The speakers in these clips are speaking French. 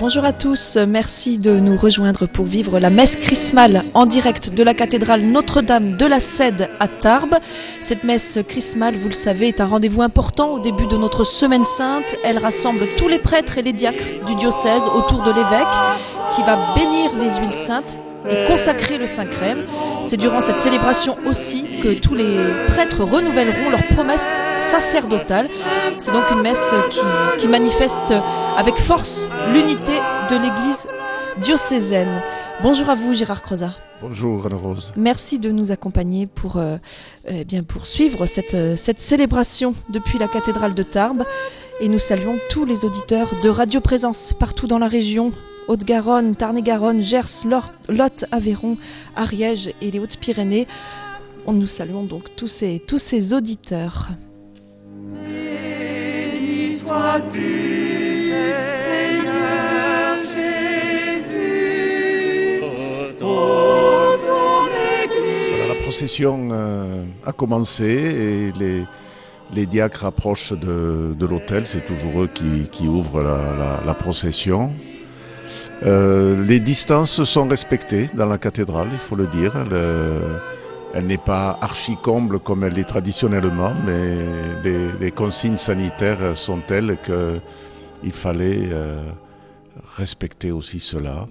Bonjour à tous, merci de nous rejoindre pour vivre la messe chrismale en direct de la cathédrale Notre-Dame de la Cède à Tarbes. Cette messe chrismale, vous le savez, est un rendez-vous important au début de notre Semaine Sainte. Elle rassemble tous les prêtres et les diacres du diocèse autour de l'évêque qui va bénir les huiles saintes et consacrer le Saint-Crème. C'est durant cette célébration aussi que tous les prêtres renouvelleront leurs promesses sacerdotales. C'est donc une messe qui manifeste avec force l'unité de l'Église diocésaine. Bonjour à vous Gérard Crozat. Bonjour Anne-Rose. Merci de nous accompagner pour suivre cette célébration depuis la cathédrale de Tarbes. Et nous saluons tous les auditeurs de Radio Présence partout dans la région. Haute-Garonne, Tarn-et-Garonne, Gers, Lot, Aveyron, Ariège et les Hautes-Pyrénées. Nous saluons donc tous ces auditeurs. Béni sois-tu, Seigneur Jésus, ô ton Église. Voilà, la procession a commencé et les diacres approchent de l'autel. C'est toujours eux qui ouvrent la procession. Les distances sont respectées dans la cathédrale, il faut le dire. Elle n'est pas archi-comble comme elle est traditionnellement, mais les consignes sanitaires sont telles qu'il fallait respecter aussi cela.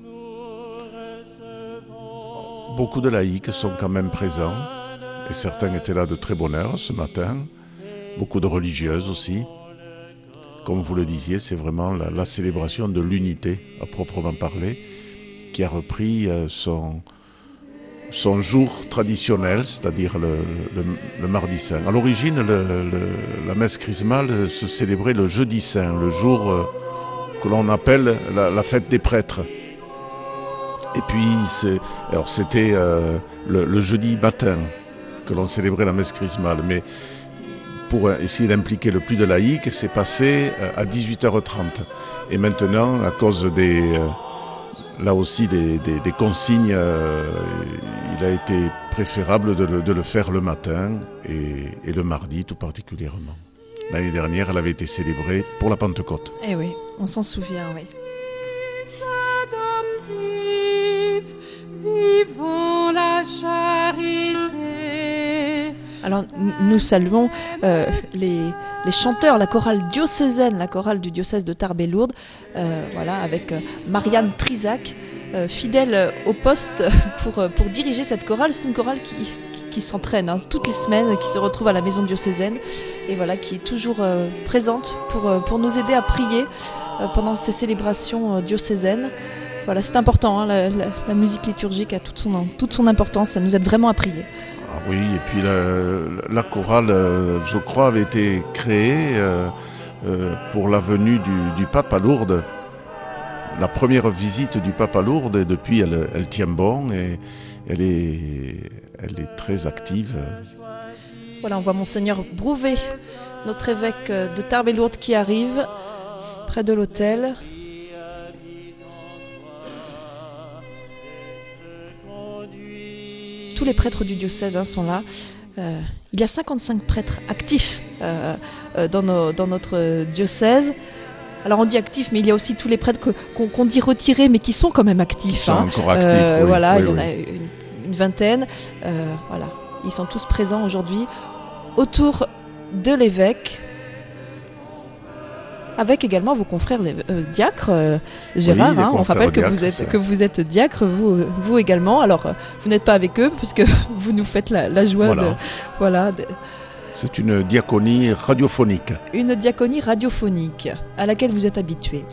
Beaucoup de laïcs sont quand même présents, et certains étaient là de très bonne heure ce matin. Beaucoup de religieuses aussi. Comme vous le disiez, c'est vraiment la célébration de l'unité, à proprement parler, qui a repris son jour traditionnel, c'est-à-dire le mardi saint. À l'origine, la messe chrismale se célébrait le jeudi saint, le jour que l'on appelle la fête des prêtres. Et puis, c'était le jeudi matin que l'on célébrait la messe chrismale. Mais pour essayer d'impliquer le plus de laïcs, c'est passé à 18h30. Et maintenant, à cause des consignes, il a été préférable de le faire le matin et le mardi tout particulièrement. L'année dernière, elle avait été célébrée pour la Pentecôte. Eh oui, on s'en souvient, oui. Vivons la charité. Alors nous saluons les chanteurs, la chorale diocésaine, la chorale du diocèse de Tarbes et Lourdes, avec Marianne Trizac, fidèle au poste pour diriger cette chorale. C'est une chorale qui s'entraîne toutes les semaines, qui se retrouve à la maison diocésaine et qui est toujours présente pour nous aider à prier pendant ces célébrations diocésaines. Voilà, c'est important, la musique liturgique a toute son importance, ça nous aide vraiment à prier. Ah oui, et puis la chorale, je crois, avait été créée pour la venue du pape à Lourdes. La première visite du pape à Lourdes, et depuis elle tient bon et elle est très active. Voilà, on voit Monseigneur Brouvet, notre évêque de Tarbes et Lourdes qui arrive près de l'autel. Tous les prêtres du diocèse sont là. Il y a 55 prêtres actifs dans notre diocèse. Alors on dit actifs, mais il y a aussi tous les prêtres qu'on dit retirés, mais qui sont quand même actifs. Ils sont encore actifs, oui. Voilà, oui, il y en a une vingtaine. Ils sont tous présents aujourd'hui autour de l'évêque. Avec également vos confrères diacres, Gérard. Oui, on rappelle que vous êtes diacre, vous également. Alors, vous n'êtes pas avec eux, puisque vous nous faites la joie C'est une diaconie radiophonique. Une diaconie radiophonique, à laquelle vous êtes habitués.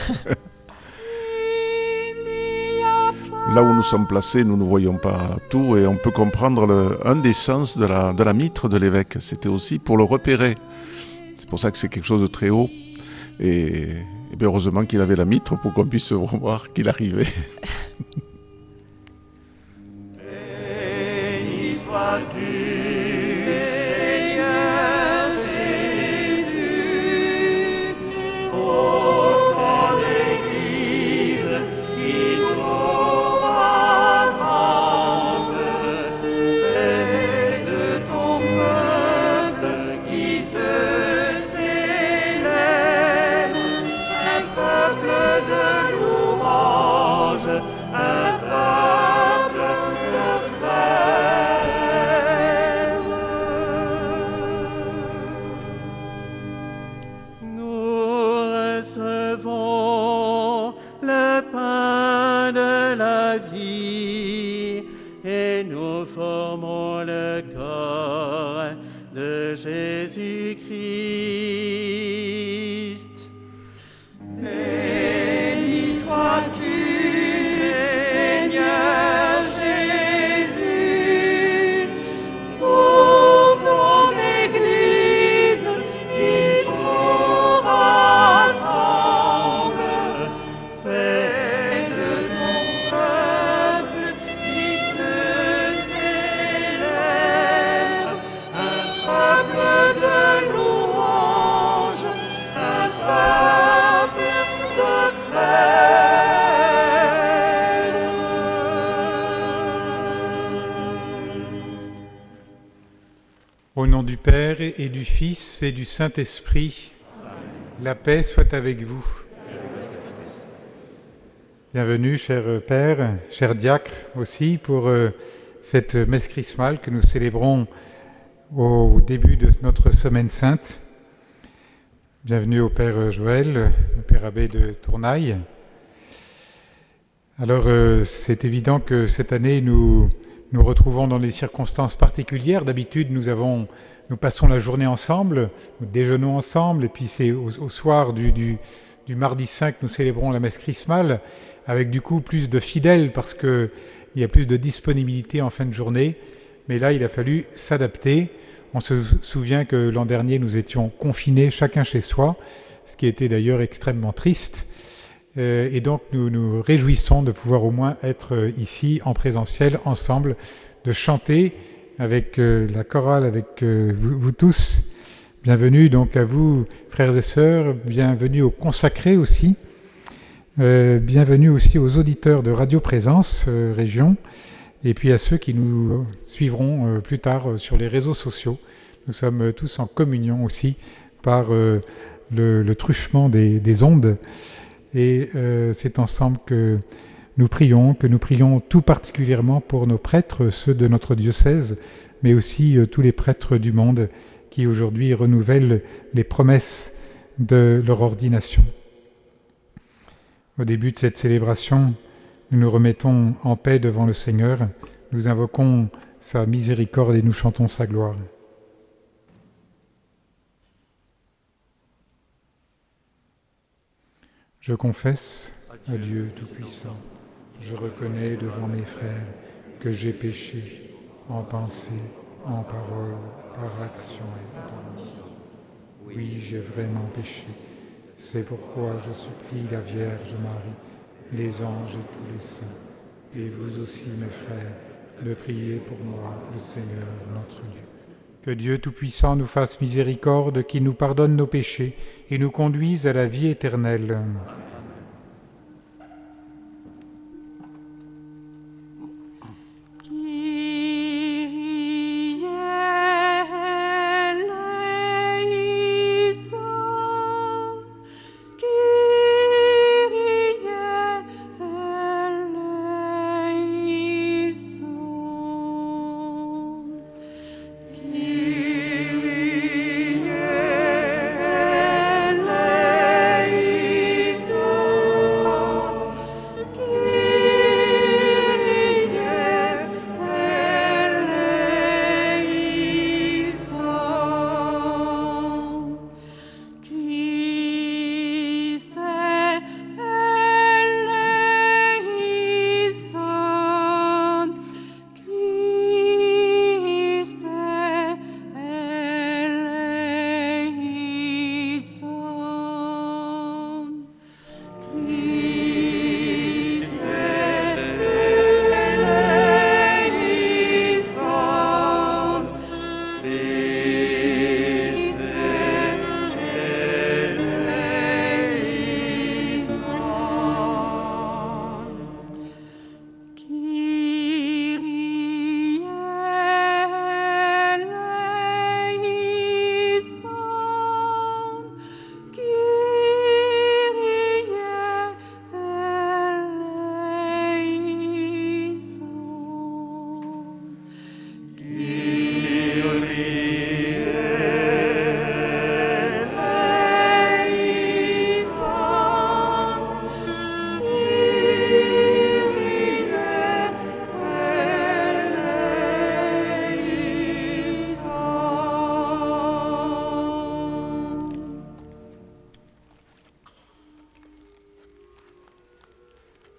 Là où nous sommes placés, nous ne voyons pas tout et on peut comprendre un des sens de la mitre de l'évêque. C'était aussi pour le repérer. C'est pour ça que c'est quelque chose de très haut. Et bien heureusement qu'il avait la mitre pour qu'on puisse voir qu'il arrivait. Béni sois-tu, Seigneur Jésus, ô ton Église qui nous rassemble, près de ton peuple qui te célèbre, un peuple de louange. le pain de la vie, et nous formons le corps de Jésus-Christ. Béni sois-tu, Seigneur Jésus, pour ton Église qui nous rassemble. Fais de ton peuple qui te célèbre un peuple de louange, un peuple de Au nom du Père et du Fils et du Saint-Esprit, la paix soit avec vous. Bienvenue, cher Père, cher diacre aussi, pour cette messe chrismale que nous célébrons au début de notre Semaine Sainte. Bienvenue au Père Joël, au Père Abbé de Tournaille. Alors, c'est évident que cette année, nous retrouvons dans des circonstances particulières. D'habitude, nous passons la journée ensemble, nous déjeunons ensemble, et puis c'est au soir du mardi saint que nous célébrons la messe chrismale, avec du coup plus de fidèles, parce qu'il y a plus de disponibilité en fin de journée. Mais là, il a fallu s'adapter. On se souvient que l'an dernier, nous étions confinés, chacun chez soi, ce qui était d'ailleurs extrêmement triste. Et donc nous nous réjouissons de pouvoir au moins être ici en présentiel ensemble, de chanter avec la chorale, avec vous tous. Bienvenue donc à vous, frères et sœurs, bienvenue aux consacrés aussi, bienvenue aussi aux auditeurs de Radio Présence Région, et puis à ceux qui nous suivront plus tard sur les réseaux sociaux. Nous sommes tous en communion aussi par le truchement des ondes. Et c'est ensemble que nous prions tout particulièrement pour nos prêtres, ceux de notre diocèse, mais aussi tous les prêtres du monde qui aujourd'hui renouvellent les promesses de leur ordination. Au début de cette célébration, nous nous remettons en paix devant le Seigneur, nous invoquons sa miséricorde et nous chantons sa gloire. Je confesse à Dieu Tout-Puissant, je reconnais devant mes frères que j'ai péché en pensée, en parole, par action et par omission. Oui, j'ai vraiment péché. C'est pourquoi je supplie la Vierge Marie, les anges et tous les saints, et vous aussi mes frères, de prier pour moi, le Seigneur notre Dieu. Que Dieu Tout-Puissant nous fasse miséricorde, qu'il nous pardonne nos péchés et nous conduise à la vie éternelle. Kyrie eleison.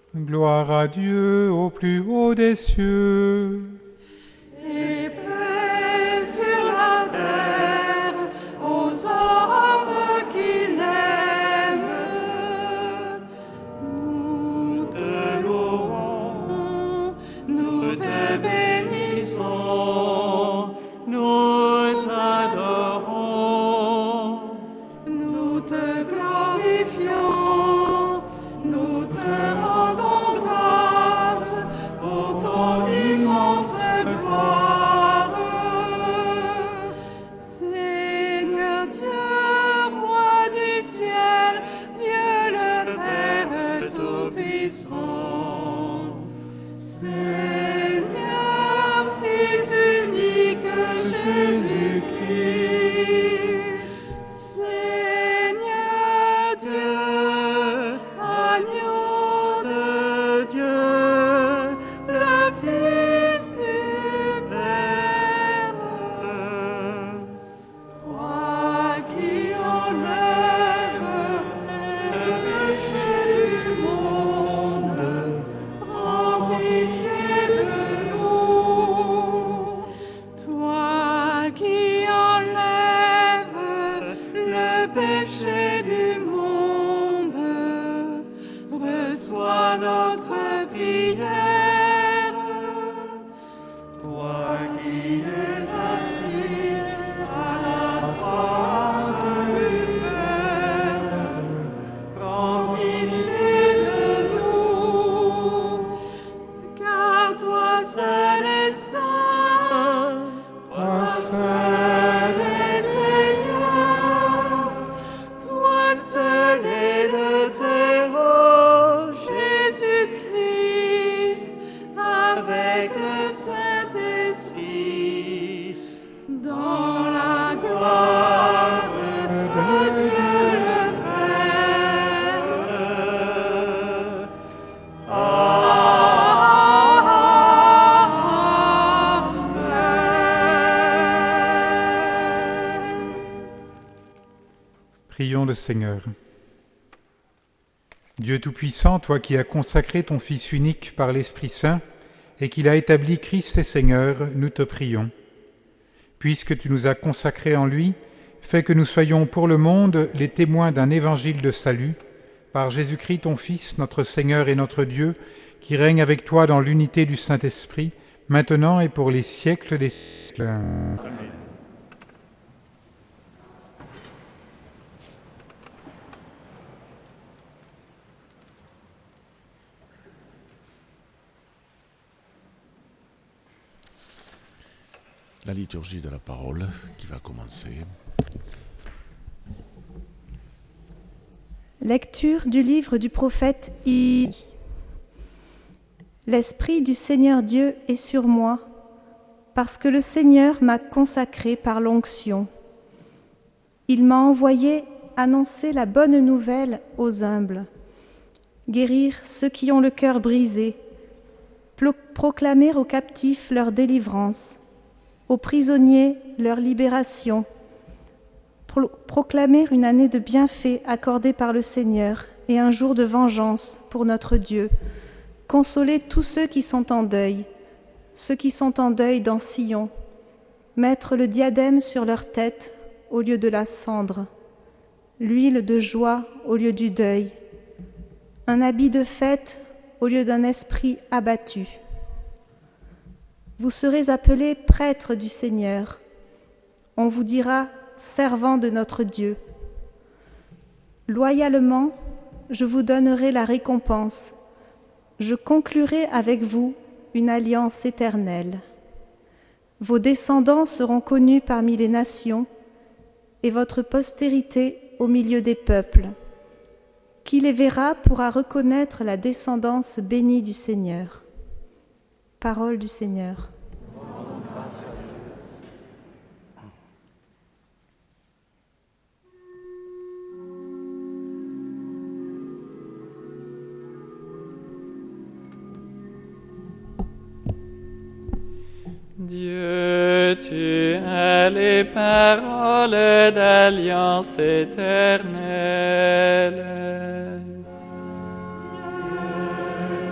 Gloire à Dieu au plus haut des cieux. Et paix sur la terre aux hommes qui l'aiment. Nous te louons, nous te bénissons, nous t'adorons, nous te glorifions, nous te rendons grâce pour ton immense gloire. Seigneur Dieu, roi du ciel, Dieu le Père Tout-Puissant, Seigneur, Fils unique Jésus-Christ, Seigneur Dieu, agneau de Dieu, le Fils du Père, toi qui enlèves le péché du monde, prends pitié de nous. Toi qui enlèves le péché du monde, reçois notre prière. Toi qui es assis à la droite du Père, prends pitié de nous, car toi seul es saint, toi seul es Seigneur, toi seul es le Très-Haut, Jésus-Christ, avec le Saint-Esprit, dans la gloire de Dieu le Père. Amen. Prions le Seigneur. Dieu Tout-Puissant, toi qui as consacré ton Fils unique par l'Esprit Saint et qui l'as établi Christ et Seigneur, nous te prions. Puisque tu nous as consacrés en lui, fais que nous soyons pour le monde les témoins d'un évangile de salut, par Jésus-Christ ton Fils, notre Seigneur et notre Dieu, qui règne avec toi dans l'unité du Saint-Esprit, maintenant et pour les siècles des siècles. Amen. La liturgie de la parole qui va commencer. Lecture du livre du prophète Isaïe. L'Esprit du Seigneur Dieu est sur moi, parce que le Seigneur m'a consacré par l'onction. Il m'a envoyé annoncer la bonne nouvelle aux humbles, guérir ceux qui ont le cœur brisé, proclamer aux captifs leur délivrance, aux prisonniers leur libération, proclamer une année de bienfaits accordée par le Seigneur et un jour de vengeance pour notre Dieu, consoler tous ceux qui sont en deuil dans Sion, mettre le diadème sur leur tête au lieu de la cendre, l'huile de joie au lieu du deuil, un habit de fête au lieu d'un esprit abattu. Vous serez appelés prêtres du Seigneur. On vous dira servants de notre Dieu. Loyalement, je vous donnerai la récompense. Je conclurai avec vous une alliance éternelle. Vos descendants seront connus parmi les nations et votre postérité au milieu des peuples. Qui les verra pourra reconnaître la descendance bénie du Seigneur. Parole du Seigneur. Dieu, tu es les paroles d'alliance éternelle. Dieu,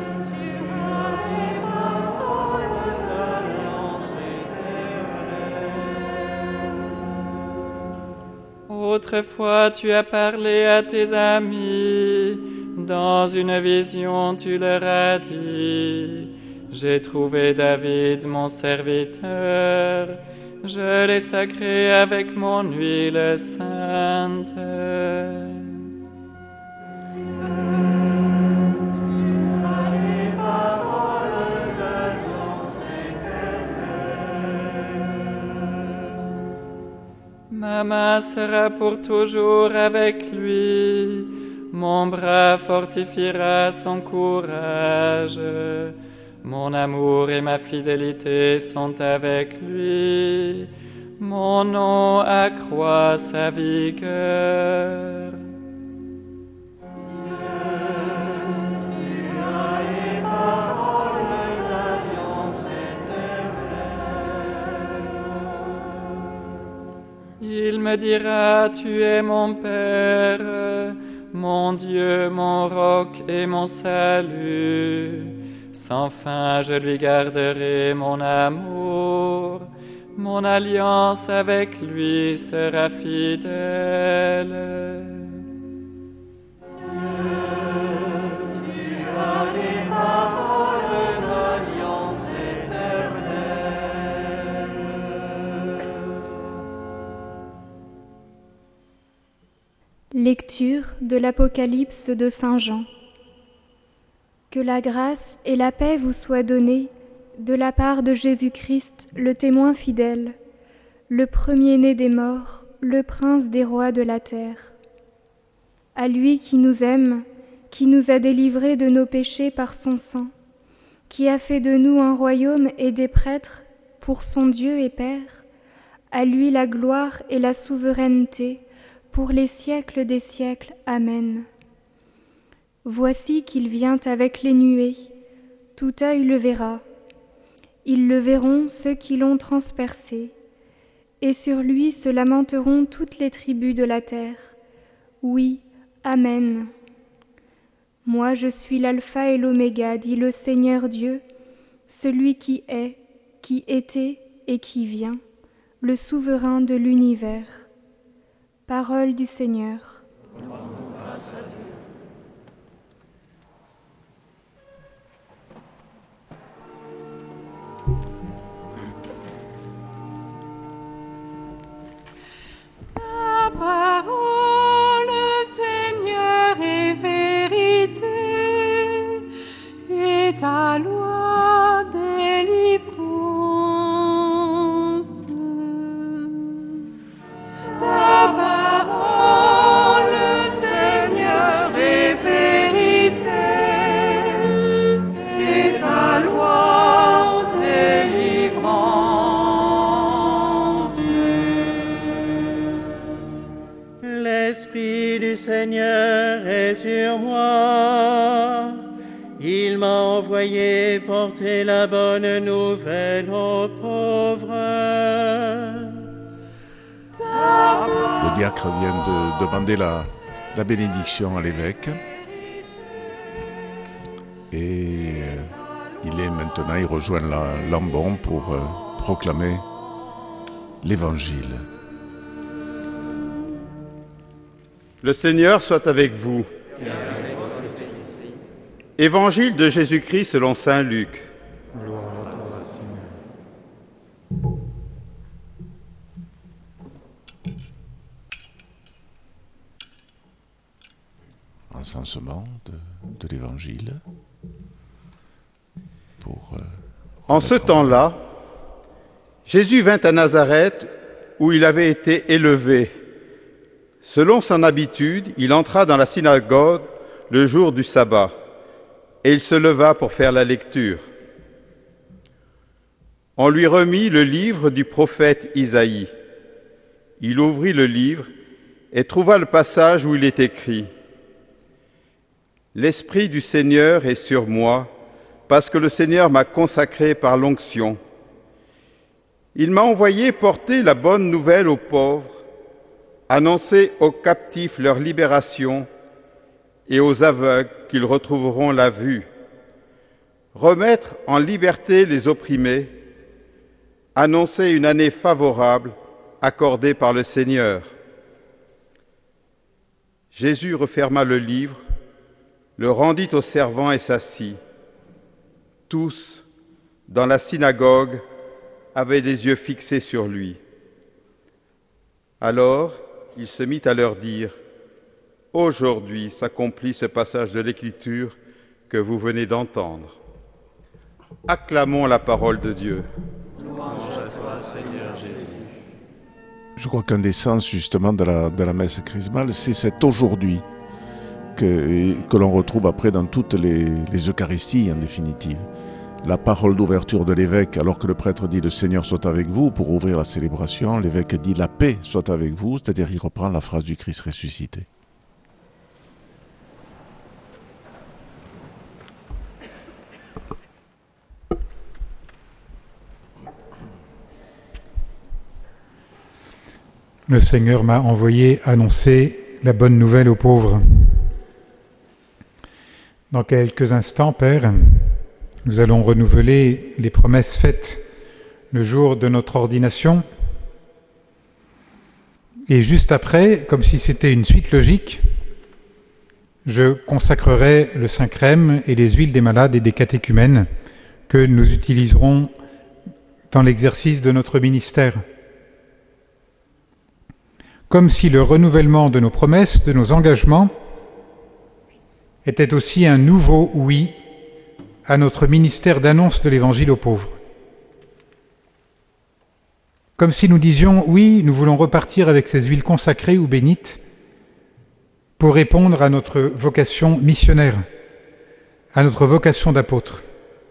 Autrefois tu as parlé à tes amis, dans une vision tu leur as dit, j'ai trouvé David mon serviteur, je l'ai sacré avec mon huile sainte. Ma main sera pour toujours avec lui, mon bras fortifiera son courage, mon amour et ma fidélité sont avec lui, mon nom accroît sa vigueur. Il me dira, tu es mon Père, mon Dieu, mon roc et mon salut. Sans fin, je lui garderai mon amour. Mon alliance avec lui sera fidèle. Tu as les paroles d'alliance éternelle. Lecture de l'Apocalypse de Saint Jean. Que la grâce et la paix vous soient données de la part de Jésus-Christ, le témoin fidèle, le premier-né des morts, le prince des rois de la terre. À lui qui nous aime, qui nous a délivrés de nos péchés par son sang, qui a fait de nous un royaume et des prêtres pour son Dieu et Père, à lui la gloire et la souveraineté pour les siècles des siècles. Amen. Voici qu'il vient avec les nuées, tout œil le verra. Ils le verront ceux qui l'ont transpercé, et sur lui se lamenteront toutes les tribus de la terre. Oui, Amen. Moi je suis l'alpha et l'oméga, dit le Seigneur Dieu, celui qui est, qui était et qui vient, le souverain de l'univers. Parole du Seigneur. Grâce à Dieu. Ta parole, Seigneur, est vérité, et ta loi délivrance. Ta parole, Seigneur, est vérité, et ta loi délivrance. L'Esprit du Seigneur est sur moi. Il m'a envoyé porter la bonne nouvelle aux pauvres. Le diacre vient de demander la bénédiction à l'évêque. Et il rejoint l'ambon pour proclamer l'Évangile. Le Seigneur soit avec vous. Évangile de Jésus-Christ selon saint Luc. Gloire à toi, Seigneur. Encensement de l'Évangile. En ce temps-là, Jésus vint à Nazareth où il avait été élevé. Selon son habitude, il entra dans la synagogue le jour du sabbat, et il se leva pour faire la lecture. On lui remit le livre du prophète Isaïe. Il ouvrit le livre et trouva le passage où il est écrit « L'Esprit du Seigneur est sur moi, parce que le Seigneur m'a consacré par l'onction. Il m'a envoyé porter la bonne nouvelle aux pauvres, annoncer aux captifs leur libération et aux aveugles qu'ils retrouveront la vue, remettre en liberté les opprimés, annoncer une année favorable accordée par le Seigneur. Jésus referma le livre, le rendit au servant et s'assit. Tous, dans la synagogue, avaient les yeux fixés sur lui. Alors, il se mit à leur dire : « Aujourd'hui s'accomplit ce passage de l'Écriture que vous venez d'entendre. » Acclamons la parole de Dieu. Louange à toi, Seigneur Jésus. Je crois qu'un des sens justement de la messe chrismale, c'est cet aujourd'hui que l'on retrouve après dans toutes les Eucharisties en définitive. La parole d'ouverture de l'évêque, alors que le prêtre dit « Le Seigneur soit avec vous » pour ouvrir la célébration, l'évêque dit « La paix soit avec vous », c'est-à-dire il reprend la phrase du Christ ressuscité. Le Seigneur m'a envoyé annoncer la bonne nouvelle aux pauvres. Dans quelques instants, Père, nous allons renouveler les promesses faites le jour de notre ordination. Et juste après, comme si c'était une suite logique, je consacrerai le Saint-Crème et les huiles des malades et des catéchumènes que nous utiliserons dans l'exercice de notre ministère. Comme si le renouvellement de nos promesses, de nos engagements, était aussi un nouveau oui à notre ministère d'annonce de l'Évangile aux pauvres. Comme si nous disions oui, nous voulons repartir avec ces huiles consacrées ou bénites pour répondre à notre vocation missionnaire, à notre vocation d'apôtre.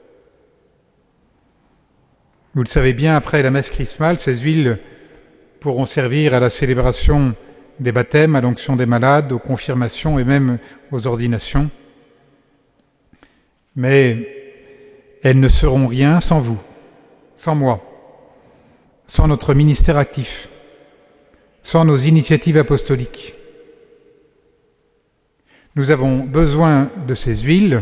Vous le savez bien, après la messe chrismale, ces huiles pourront servir à la célébration des baptêmes, à l'onction des malades, aux confirmations et même aux ordinations. Mais elles ne seront rien sans vous, sans moi, sans notre ministère actif, sans nos initiatives apostoliques. Nous avons besoin de ces huiles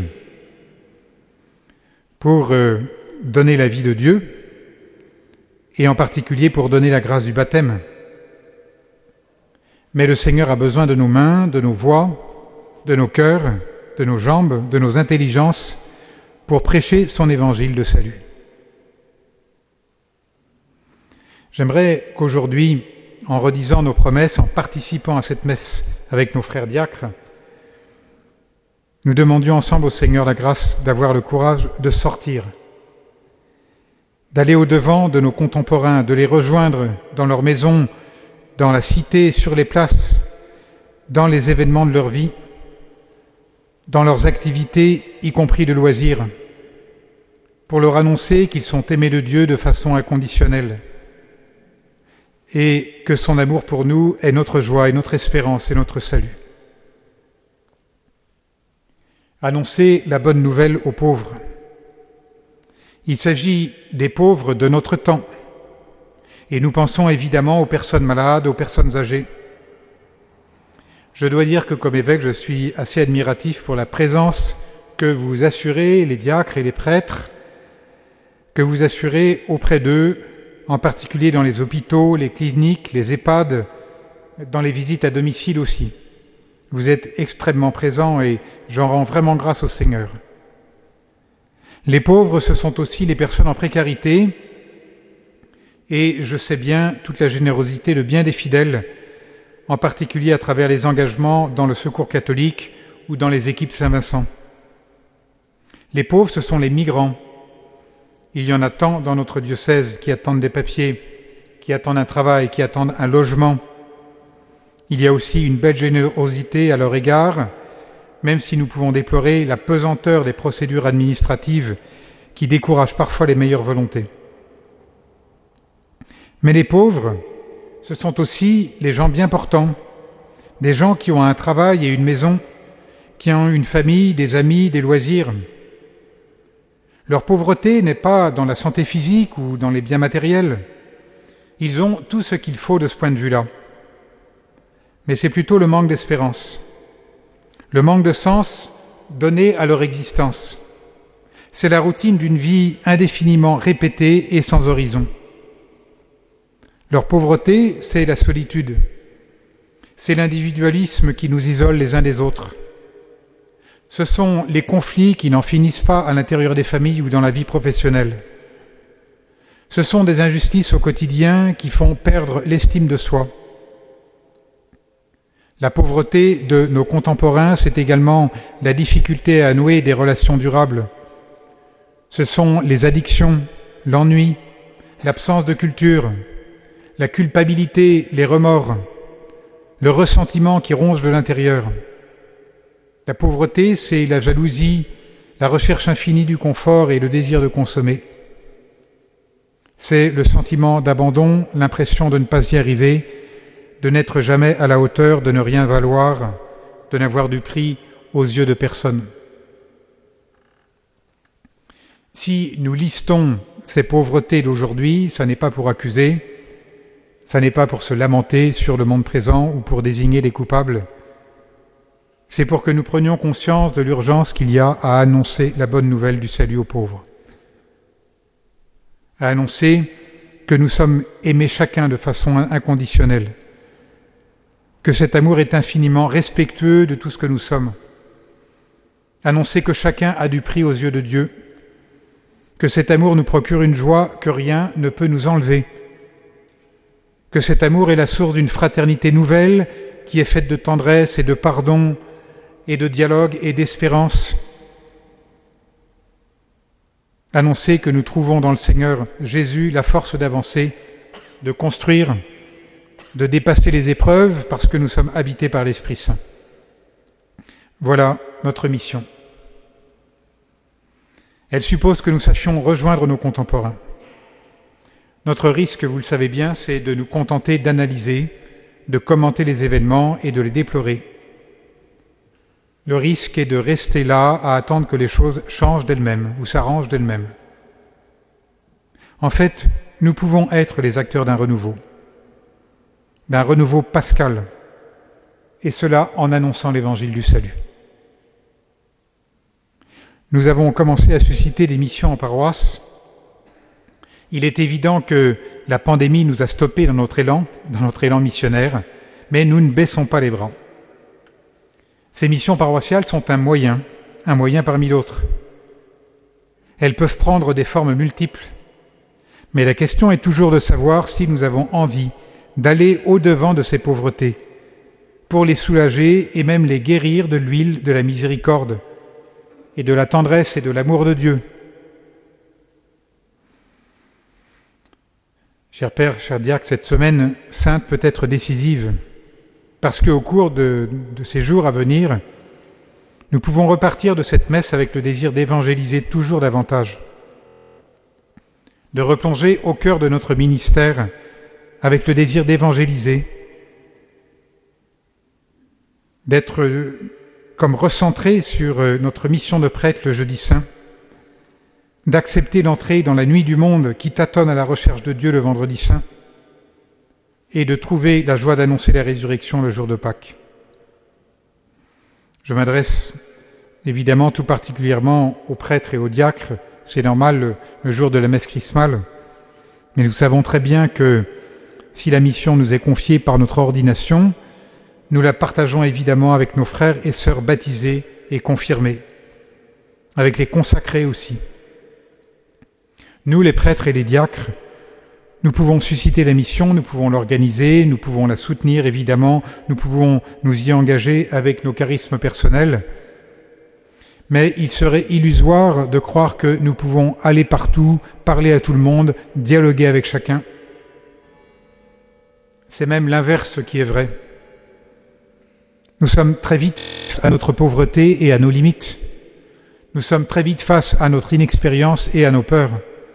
pour donner la vie de Dieu, et en particulier pour donner la grâce du baptême. Mais le Seigneur a besoin de nos mains, de nos voix, de nos cœurs, de nos jambes, de nos intelligences, pour prêcher son évangile de salut. J'aimerais qu'aujourd'hui, en redisant nos promesses, en participant à cette messe avec nos frères diacres, nous demandions ensemble au Seigneur la grâce d'avoir le courage de sortir, d'aller au-devant de nos contemporains, de les rejoindre dans leur maison, dans la cité, sur les places, dans les événements de leur vie, dans leurs activités, y compris de loisirs, pour leur annoncer qu'ils sont aimés de Dieu de façon inconditionnelle et que son amour pour nous est notre joie et notre espérance et notre salut. Annoncer la bonne nouvelle aux pauvres. Il s'agit des pauvres de notre temps, et nous pensons évidemment aux personnes malades, aux personnes âgées. Je dois dire que comme évêque, je suis assez admiratif pour la présence que vous assurez, les diacres et les prêtres, que vous assurez auprès d'eux, en particulier dans les hôpitaux, les cliniques, les EHPAD, dans les visites à domicile aussi. Vous êtes extrêmement présents et j'en rends vraiment grâce au Seigneur. Les pauvres, ce sont aussi les personnes en précarité, et je sais bien toute la générosité de bien des fidèles, en particulier à travers les engagements dans le Secours catholique ou dans les équipes Saint-Vincent. Les pauvres, ce sont les migrants. Il y en a tant dans notre diocèse qui attendent des papiers, qui attendent un travail, qui attendent un logement. Il y a aussi une belle générosité à leur égard, même si nous pouvons déplorer la pesanteur des procédures administratives qui découragent parfois les meilleures volontés. Mais les pauvres, ce sont aussi les gens bien portants, des gens qui ont un travail et une maison, qui ont une famille, des amis, des loisirs. Leur pauvreté n'est pas dans la santé physique ou dans les biens matériels. Ils ont tout ce qu'il faut de ce point de vue-là. Mais c'est plutôt le manque d'espérance, le manque de sens donné à leur existence. C'est la routine d'une vie indéfiniment répétée et sans horizon. Leur pauvreté, c'est la solitude. C'est l'individualisme qui nous isole les uns des autres. Ce sont les conflits qui n'en finissent pas à l'intérieur des familles ou dans la vie professionnelle. Ce sont des injustices au quotidien qui font perdre l'estime de soi. La pauvreté de nos contemporains, c'est également la difficulté à nouer des relations durables. Ce sont les addictions, l'ennui, l'absence de culture, la culpabilité, les remords, le ressentiment qui ronge de l'intérieur. La pauvreté, c'est la jalousie, la recherche infinie du confort et le désir de consommer. C'est le sentiment d'abandon, l'impression de ne pas y arriver, de n'être jamais à la hauteur, de ne rien valoir, de n'avoir du prix aux yeux de personne. Si nous listons ces pauvretés d'aujourd'hui, ça n'est pas pour accuser, ça n'est pas pour se lamenter sur le monde présent ou pour désigner les coupables. C'est pour que nous prenions conscience de l'urgence qu'il y a à annoncer la bonne nouvelle du salut aux pauvres. À annoncer que nous sommes aimés chacun de façon inconditionnelle, que cet amour est infiniment respectueux de tout ce que nous sommes. Annoncer que chacun a du prix aux yeux de Dieu, que cet amour nous procure une joie que rien ne peut nous enlever, que cet amour est la source d'une fraternité nouvelle qui est faite de tendresse et de pardon et de dialogue et d'espérance. Annoncer que nous trouvons dans le Seigneur Jésus la force d'avancer, de construire, de dépasser les épreuves parce que nous sommes habités par l'Esprit Saint. Voilà notre mission. Elle suppose que nous sachions rejoindre nos contemporains. Notre risque, vous le savez bien, c'est de nous contenter d'analyser, de commenter les événements et de les déplorer. Le risque est de rester là à attendre que les choses changent d'elles-mêmes ou s'arrangent d'elles-mêmes. En fait, nous pouvons être les acteurs d'un renouveau pascal, et cela en annonçant l'évangile du salut. Nous avons commencé à susciter des missions en paroisse. Il est évident que la pandémie nous a stoppés dans notre élan missionnaire, mais nous ne baissons pas les bras. Ces missions paroissiales sont un moyen parmi d'autres. Elles peuvent prendre des formes multiples, mais la question est toujours de savoir si nous avons envie d'aller au-devant de ces pauvretés, pour les soulager et même les guérir de l'huile de la miséricorde et de la tendresse et de l'amour de Dieu. Cher Père, cher diacre, cette semaine sainte peut être décisive, parce qu'au cours de ces jours à venir, nous pouvons repartir de cette messe avec le désir d'évangéliser toujours davantage, de replonger au cœur de notre ministère avec le désir d'évangéliser, d'être comme recentré sur notre mission de prêtre le jeudi saint, d'accepter l'entrée dans la nuit du monde qui tâtonne à la recherche de Dieu le vendredi saint, et de trouver la joie d'annoncer la résurrection le jour de Pâques. Je m'adresse évidemment tout particulièrement aux prêtres et aux diacres, c'est normal le jour de la messe chrismale, mais nous savons très bien que si la mission nous est confiée par notre ordination, nous la partageons évidemment avec nos frères et sœurs baptisés et confirmés, avec les consacrés aussi. Nous, les prêtres et les diacres, nous pouvons susciter la mission, nous pouvons l'organiser, nous pouvons la soutenir évidemment, nous pouvons nous y engager avec nos charismes personnels, mais il serait illusoire de croire que nous pouvons aller partout, parler à tout le monde, dialoguer avec chacun. C'est même l'inverse qui est vrai. Nous sommes très vite face à notre pauvreté et à nos limites. Nous sommes très vite face à notre inexpérience et à nos peurs.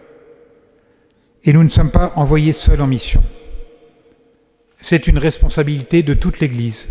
Et nous ne sommes pas envoyés seuls en mission. C'est une responsabilité de toute l'Église.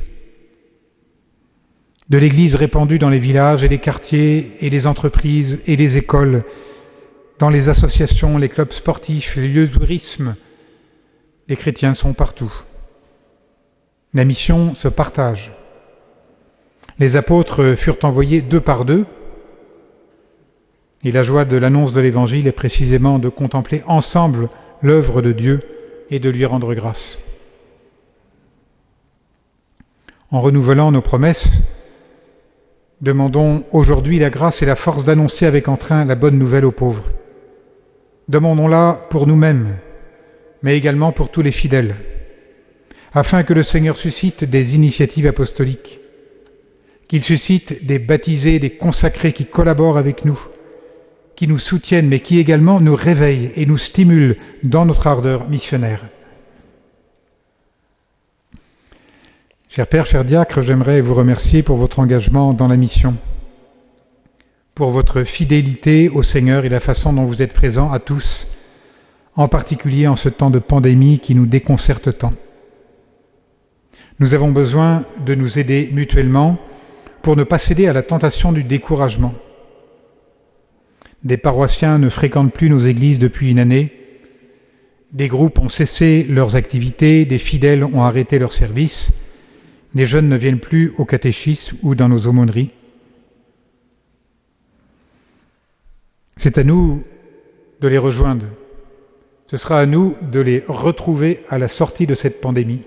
De l'Église répandue dans les villages et les quartiers et les entreprises et les écoles, dans les associations, les clubs sportifs, les lieux de tourisme. Les chrétiens sont partout. La mission se partage. Les apôtres furent envoyés 2 par 2, et la joie de l'annonce de l'Évangile est précisément de contempler ensemble l'œuvre de Dieu et de lui rendre grâce. En renouvelant nos promesses, demandons aujourd'hui la grâce et la force d'annoncer avec entrain la bonne nouvelle aux pauvres. Demandons-la pour nous-mêmes, mais également pour tous les fidèles, afin que le Seigneur suscite des initiatives apostoliques, qu'il suscite des baptisés, des consacrés qui collaborent avec nous, qui nous soutiennent, mais qui également nous réveillent et nous stimulent dans notre ardeur missionnaire. Cher Père, cher diacre, j'aimerais vous remercier pour votre engagement dans la mission, pour votre fidélité au Seigneur et la façon dont vous êtes présents à tous, en particulier en ce temps de pandémie qui nous déconcerte tant. Nous avons besoin de nous aider mutuellement pour ne pas céder à la tentation du découragement. Des paroissiens ne fréquentent plus nos églises depuis une année, des groupes ont cessé leurs activités, des fidèles ont arrêté leur service, des jeunes ne viennent plus au catéchisme ou dans nos aumôneries. C'est à nous de les rejoindre. Ce sera à nous de les retrouver à la sortie de cette pandémie,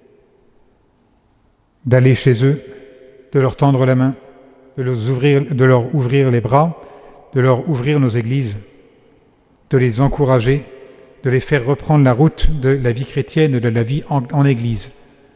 d'aller chez eux, de leur tendre la main, de leur ouvrir les bras, de leur ouvrir nos églises, de les encourager, de les faire reprendre la route de la vie chrétienne, de la vie en Église.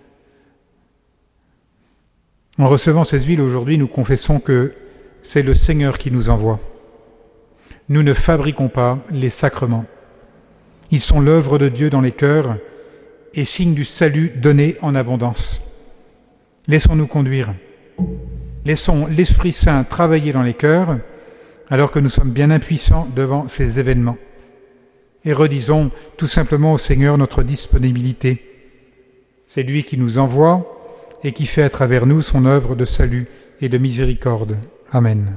En recevant ces huiles aujourd'hui, nous confessons que c'est le Seigneur qui nous envoie. Nous ne fabriquons pas les sacrements. Ils sont l'œuvre de Dieu dans les cœurs et signe du salut donné en abondance. Laissons-nous conduire. Laissons l'Esprit Saint travailler dans les cœurs alors que nous sommes bien impuissants devant ces événements. Et redisons tout simplement au Seigneur notre disponibilité. C'est lui qui nous envoie et qui fait à travers nous son œuvre de salut et de miséricorde. Amen.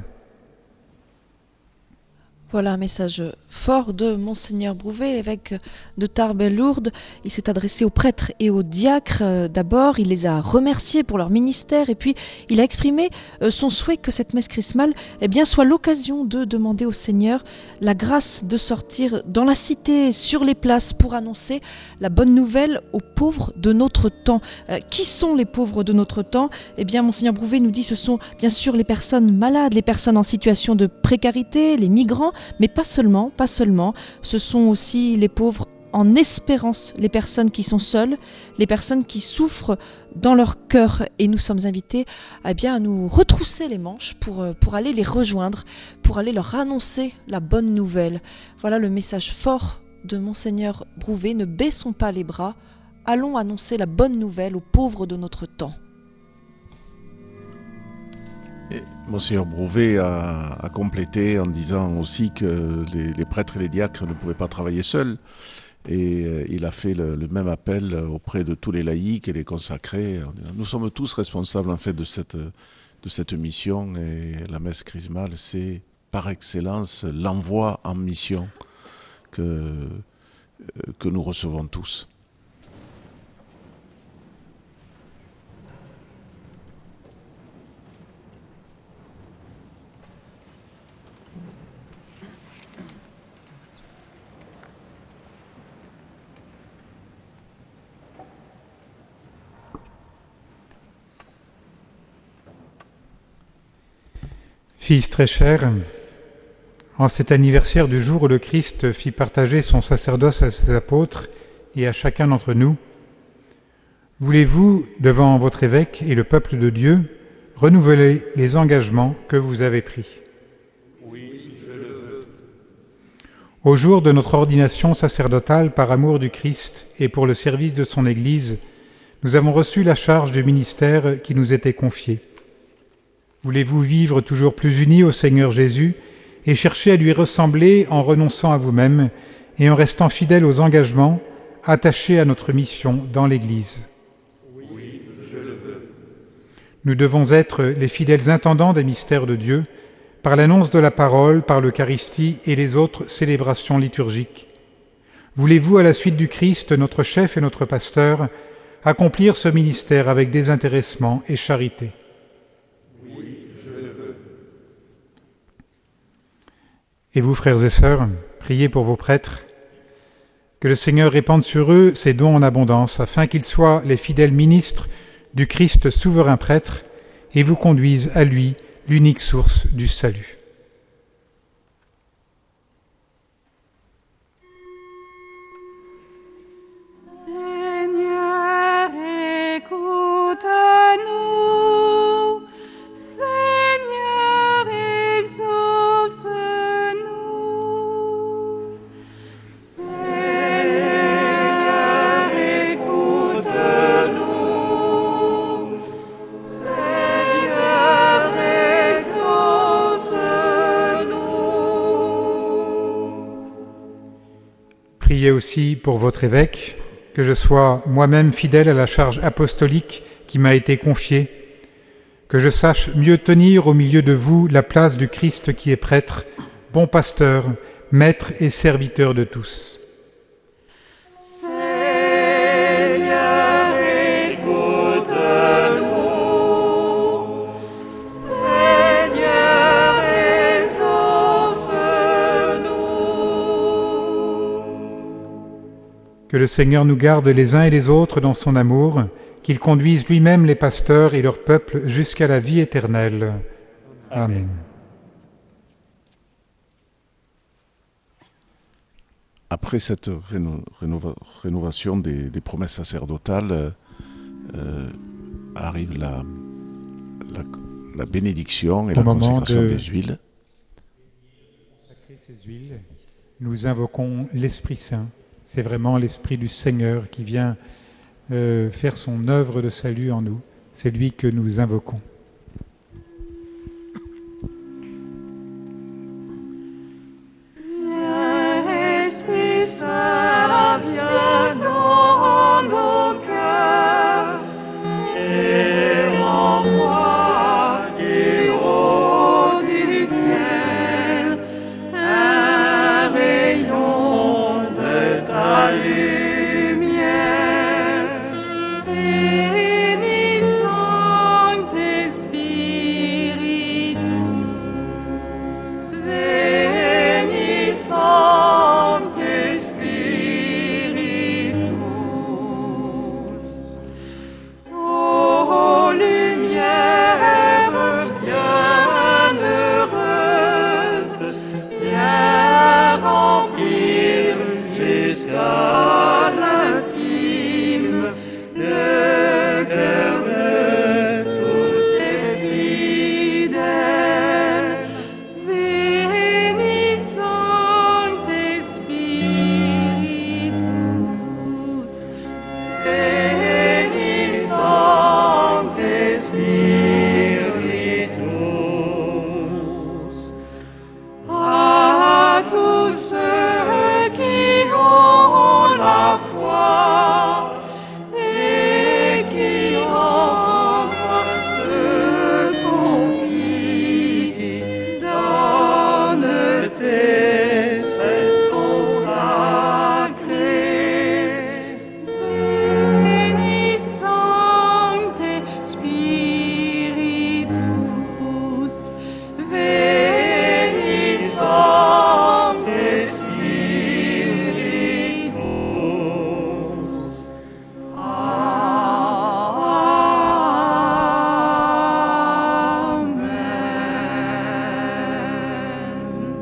Voilà un message fort de Monseigneur Brouvet, l'évêque de Tarbes et Lourdes. Il s'est adressé aux prêtres et aux diacres d'abord, il les a remerciés pour leur ministère et puis il a exprimé son souhait que cette messe chrismale soit l'occasion de demander au Seigneur la grâce de sortir dans la cité, sur les places pour annoncer la bonne nouvelle aux pauvres de notre temps. Qui sont les pauvres de notre temps ? Monseigneur Brouvet nous dit ce sont bien sûr les personnes malades, les personnes en situation de précarité, les migrants, mais pas seulement, ce sont aussi les pauvres en espérance, les personnes qui sont seules, les personnes qui souffrent dans leur cœur. Et nous sommes invités à nous retrousser les manches pour aller les rejoindre, pour aller leur annoncer la bonne nouvelle. Voilà le message fort de Monseigneur Brouvet, ne baissons pas les bras, allons annoncer la bonne nouvelle aux pauvres de notre temps. Et Monseigneur Brouvet a complété en disant aussi que les prêtres et les diacres ne pouvaient pas travailler seuls. Et il a fait le même appel auprès de tous les laïcs et les consacrés. Nous sommes tous responsables en fait de cette mission. Et la messe chrismale, c'est par excellence l'envoi en mission que nous recevons tous. Fils très cher, en cet anniversaire du jour où le Christ fit partager son sacerdoce à ses apôtres et à chacun d'entre nous, voulez-vous, devant votre évêque et le peuple de Dieu, renouveler les engagements que vous avez pris ? Oui, je le veux. Au jour de notre ordination sacerdotale par amour du Christ et pour le service de son Église, nous avons reçu la charge du ministère qui nous était confié. Voulez-vous vivre toujours plus unis au Seigneur Jésus et chercher à lui ressembler en renonçant à vous-même et en restant fidèles aux engagements attachés à notre mission dans l'Église ? Oui, je le veux. Nous devons être les fidèles intendants des mystères de Dieu par l'annonce de la parole, par l'Eucharistie et les autres célébrations liturgiques. Voulez-vous, à la suite du Christ, notre chef et notre pasteur, accomplir ce ministère avec désintéressement et charité ? Et vous, frères et sœurs, priez pour vos prêtres, que le Seigneur répande sur eux ses dons en abondance, afin qu'ils soient les fidèles ministres du Christ souverain prêtre, et vous conduisent à lui, l'unique source du salut. Seigneur, écoute-nous. Seigneur, exauce-nous. Seigneur, écoute-nous. Seigneur, exauce-nous. Priez aussi pour votre évêque, que je sois moi-même fidèle à la charge apostolique qui m'a été confiée, que je sache mieux tenir au milieu de vous la place du Christ qui est prêtre, bon pasteur, maître et serviteur de tous. Seigneur, écoute-nous. Seigneur, exauce-nous. Que le Seigneur nous garde les uns et les autres dans son amour, qu'il conduise lui-même les pasteurs et leur peuple jusqu'à la vie éternelle. Amen. Après cette rénovation des promesses sacerdotales, arrive la bénédiction et la consécration des huiles. Ces huiles, nous invoquons l'Esprit Saint. C'est vraiment l'Esprit du Seigneur qui vient faire son œuvre de salut en nous. C'est lui que nous invoquons. Esprit Saint, viens dans nos cœurs et envoie du haut du ciel un rayon de ta lumière. Bénis Sancte Spiritus, bénis Sancte Spiritus. Ô lumière bienheureuse, viens remplir jusqu'à l'intime le cœur de tous tes fidèles. Bénis Sancte Spiritus, bénis Sancte Spiritus. À tous ceux qui ont la foi et qui en toi se confient, donne tes ailes consacrées. Bénis Sancte Spiritus, bénis Sancte Spiritus. Amen.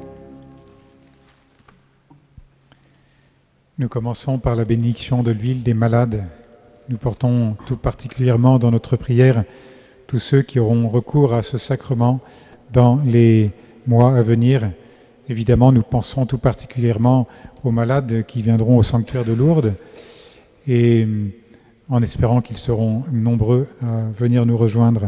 Nous commençons par la bénédiction de l'huile des malades. Nous portons tout particulièrement dans notre prière tous ceux qui auront recours à ce sacrement dans les mois à venir. Évidemment, nous pensons tout particulièrement aux malades qui viendront au sanctuaire de Lourdes et en espérant qu'ils seront nombreux à venir nous rejoindre.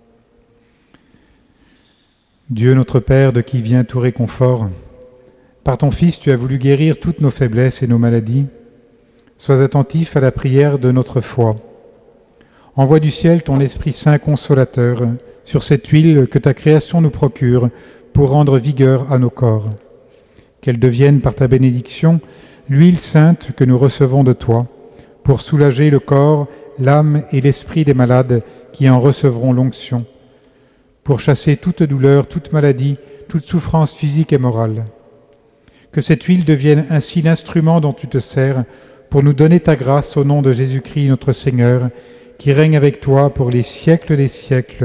Dieu notre Père, de qui vient tout réconfort, par ton Fils, tu as voulu guérir toutes nos faiblesses et nos maladies. Sois attentif à la prière de notre foi. Envoie du ciel ton Esprit Saint consolateur sur cette huile que ta création nous procure pour rendre vigueur à nos corps. Qu'elle devienne par ta bénédiction l'huile sainte que nous recevons de toi pour soulager le corps, l'âme et l'esprit des malades qui en recevront l'onction, pour chasser toute douleur, toute maladie, toute souffrance physique et morale. Que cette huile devienne ainsi l'instrument dont tu te sers pour nous donner ta grâce au nom de Jésus-Christ notre Seigneur, qui règne avec toi pour les siècles des siècles.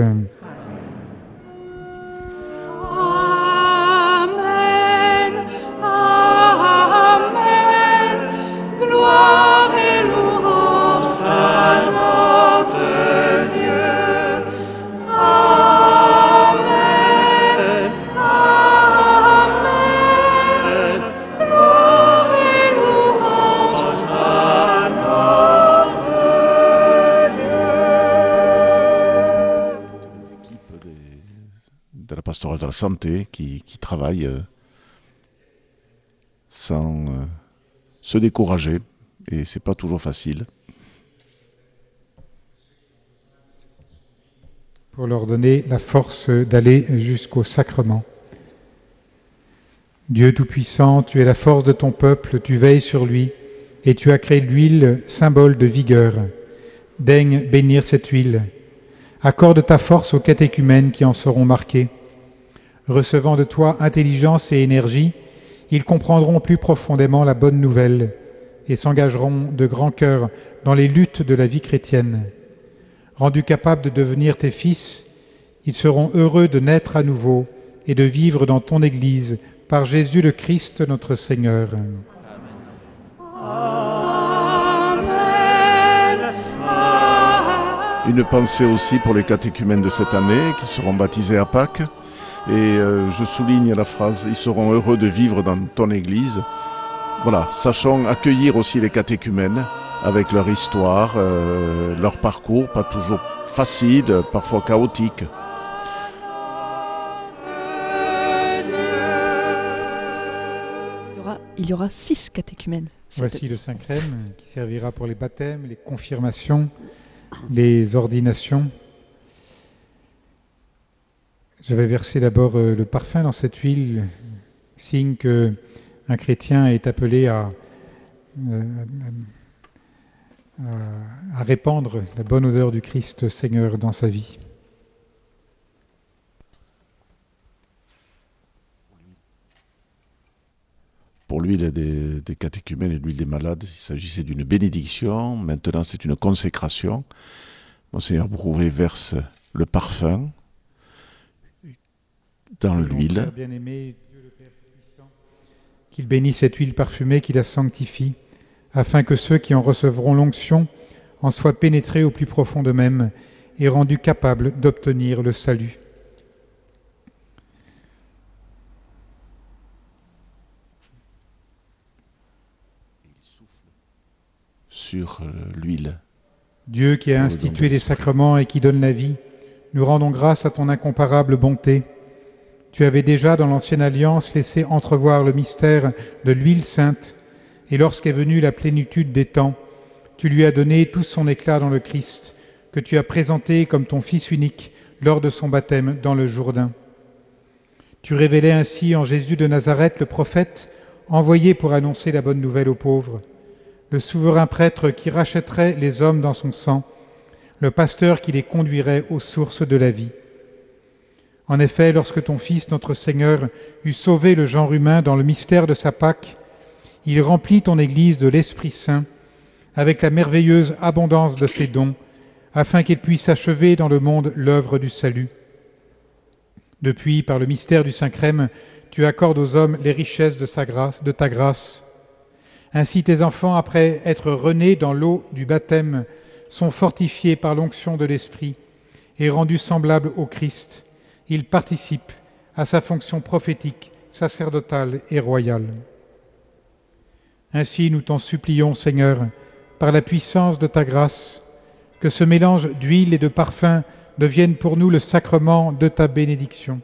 Amen, Amen, gloire et louange à notre Dieu. Amen, Amen, gloire et louange à notre Dieu. Les équipes de la pastorale de la santé qui travaillent sans se décourager, et c'est pas toujours facile. Pour leur donner la force d'aller jusqu'au sacrement. Dieu Tout-Puissant, tu es la force de ton peuple, tu veilles sur lui, et tu as créé l'huile, symbole de vigueur. Daigne bénir cette huile. Accorde ta force aux catéchumènes qui en seront marqués. Recevant de toi intelligence et énergie, ils comprendront plus profondément la bonne nouvelle et s'engageront de grand cœur dans les luttes de la vie chrétienne. Rendus capables de devenir tes fils, ils seront heureux de naître à nouveau et de vivre dans ton Église par Jésus le Christ notre Seigneur. Une pensée aussi pour les catéchumènes de cette année qui seront baptisés à Pâques. Et je souligne la phrase « Ils seront heureux de vivre dans ton Église ». Voilà, sachons accueillir aussi les catéchumènes avec leur histoire, leur parcours, pas toujours facile, parfois chaotique. Il y aura 6 catéchumènes. Voici le Saint-Crème qui servira pour les baptêmes, les confirmations, les ordinations. Je vais verser d'abord le parfum dans cette huile, signe qu'un chrétien est appelé à répandre la bonne odeur du Christ Seigneur dans sa vie. Pour l'huile des catéchumènes et l'huile des malades, il s'agissait d'une bénédiction. Maintenant, c'est une consécration. Monseigneur Brouvet verse le parfum dans l'huile. Bien-aimé, Dieu le Père Tout-Puissant, qu'il bénisse cette huile parfumée, qu'il la sanctifie, afin que ceux qui en recevront l'onction en soient pénétrés au plus profond d'eux-mêmes et rendus capables d'obtenir le salut. Sur l'huile. Dieu qui a institué les sacrements et qui donne la vie, nous rendons grâce à ton incomparable bonté. Tu avais déjà dans l'ancienne alliance laissé entrevoir le mystère de l'huile sainte, et lorsqu'est venue la plénitude des temps, tu lui as donné tout son éclat dans le Christ, que tu as présenté comme ton Fils unique lors de son baptême dans le Jourdain. Tu révélais ainsi en Jésus de Nazareth le prophète, envoyé pour annoncer la bonne nouvelle aux pauvres, le souverain prêtre qui rachèterait les hommes dans son sang, le pasteur qui les conduirait aux sources de la vie. En effet, lorsque ton Fils, notre Seigneur, eut sauvé le genre humain dans le mystère de sa Pâque, il remplit ton Église de l'Esprit Saint avec la merveilleuse abondance de ses dons, afin qu'il puisse achever dans le monde l'œuvre du salut. Depuis, par le mystère du Saint-Crème, tu accordes aux hommes les richesses de ta grâce. Ainsi tes enfants, après être renés dans l'eau du baptême, sont fortifiés par l'onction de l'Esprit et rendus semblables au Christ. Ils participent à sa fonction prophétique, sacerdotale et royale. Ainsi, nous t'en supplions, Seigneur, par la puissance de ta grâce, que ce mélange d'huile et de parfum devienne pour nous le sacrement de ta bénédiction.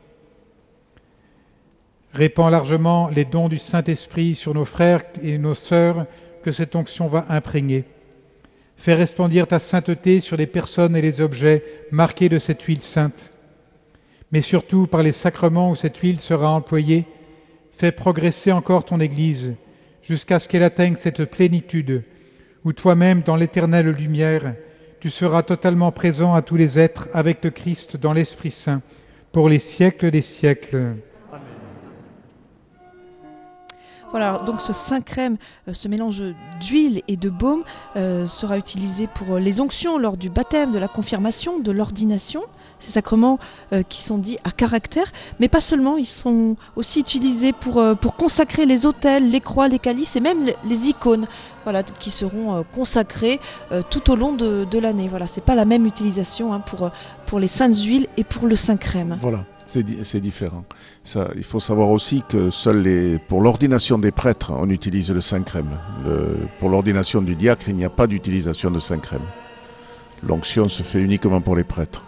Répands largement les dons du Saint-Esprit sur nos frères et nos sœurs que cette onction va imprégner. Fais resplendir ta sainteté sur les personnes et les objets marqués de cette huile sainte. Mais surtout, par les sacrements où cette huile sera employée, fais progresser encore ton Église jusqu'à ce qu'elle atteigne cette plénitude où toi-même, dans l'éternelle lumière, tu seras totalement présent à tous les êtres avec le Christ dans l'Esprit Saint pour les siècles des siècles. Voilà, donc ce Saint-Crème, ce mélange d'huile et de baume sera utilisé pour les onctions lors du baptême, de la confirmation, de l'ordination. Ces sacrements qui sont dits à caractère, mais pas seulement, ils sont aussi utilisés pour consacrer les autels, les croix, les calices et même les icônes, voilà, qui seront consacrés tout au long de l'année. Voilà, c'est pas la même utilisation pour les saintes huiles et pour le Saint-Crème. Voilà, c'est différent. Ça, il faut savoir aussi que pour l'ordination des prêtres, on utilise le Saint-Crème. Pour l'ordination du diacre, il n'y a pas d'utilisation de Saint-Crème. L'onction se fait uniquement pour les prêtres.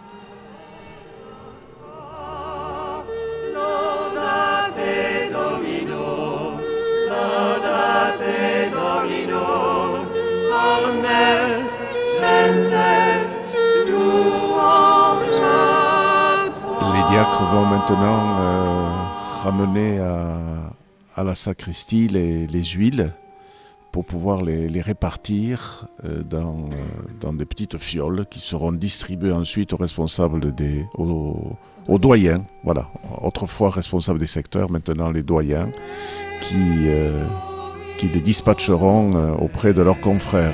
Les diacres vont maintenant ramener à la sacristie les huiles pour pouvoir les répartir dans des petites fioles qui seront distribuées ensuite aux responsables, aux doyens. Voilà, autrefois responsables des secteurs, maintenant les doyens qui les dispatcheront auprès de leurs confrères.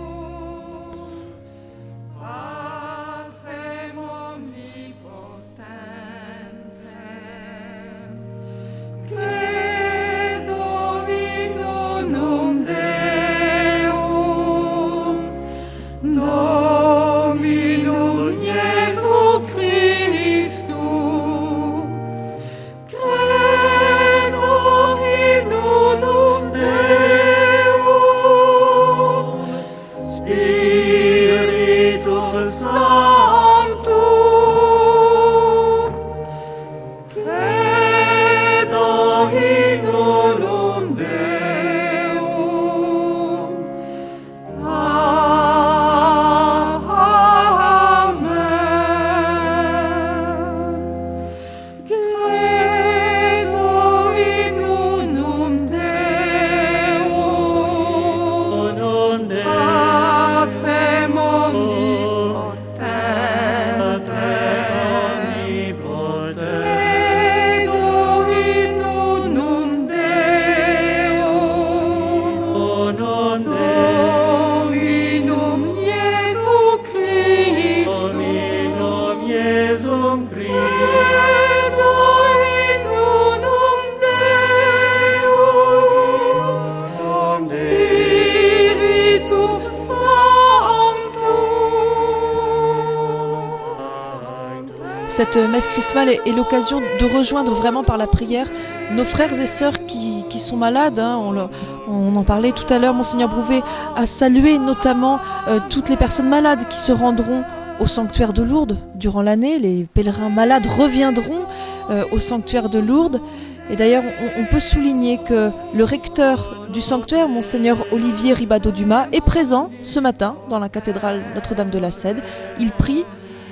Cette messe chrismale est l'occasion de rejoindre vraiment par la prière nos frères et sœurs qui sont malades. On en parlait tout à l'heure, Monseigneur Brouvet a salué notamment toutes les personnes malades qui se rendront au sanctuaire de Lourdes durant l'année. Les pèlerins malades reviendront au sanctuaire de Lourdes. Et d'ailleurs, on peut souligner que le recteur du sanctuaire, Monseigneur Olivier Ribado-Dumas, est présent ce matin dans la cathédrale Notre-Dame de la Cède. Il prie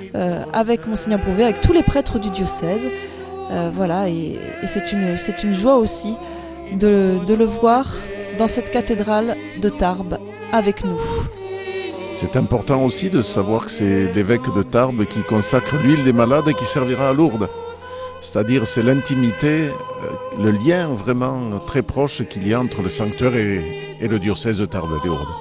avec Monseigneur Brouvet, avec tous les prêtres du diocèse. Voilà, et c'est une joie aussi de le voir dans cette cathédrale de Tarbes avec nous. C'est important aussi de savoir que c'est l'évêque de Tarbes qui consacre l'huile des malades et qui servira à Lourdes. C'est-à-dire, c'est l'intimité, le lien vraiment très proche qu'il y a entre le sanctuaire et le diocèse de Tarbes et Lourdes.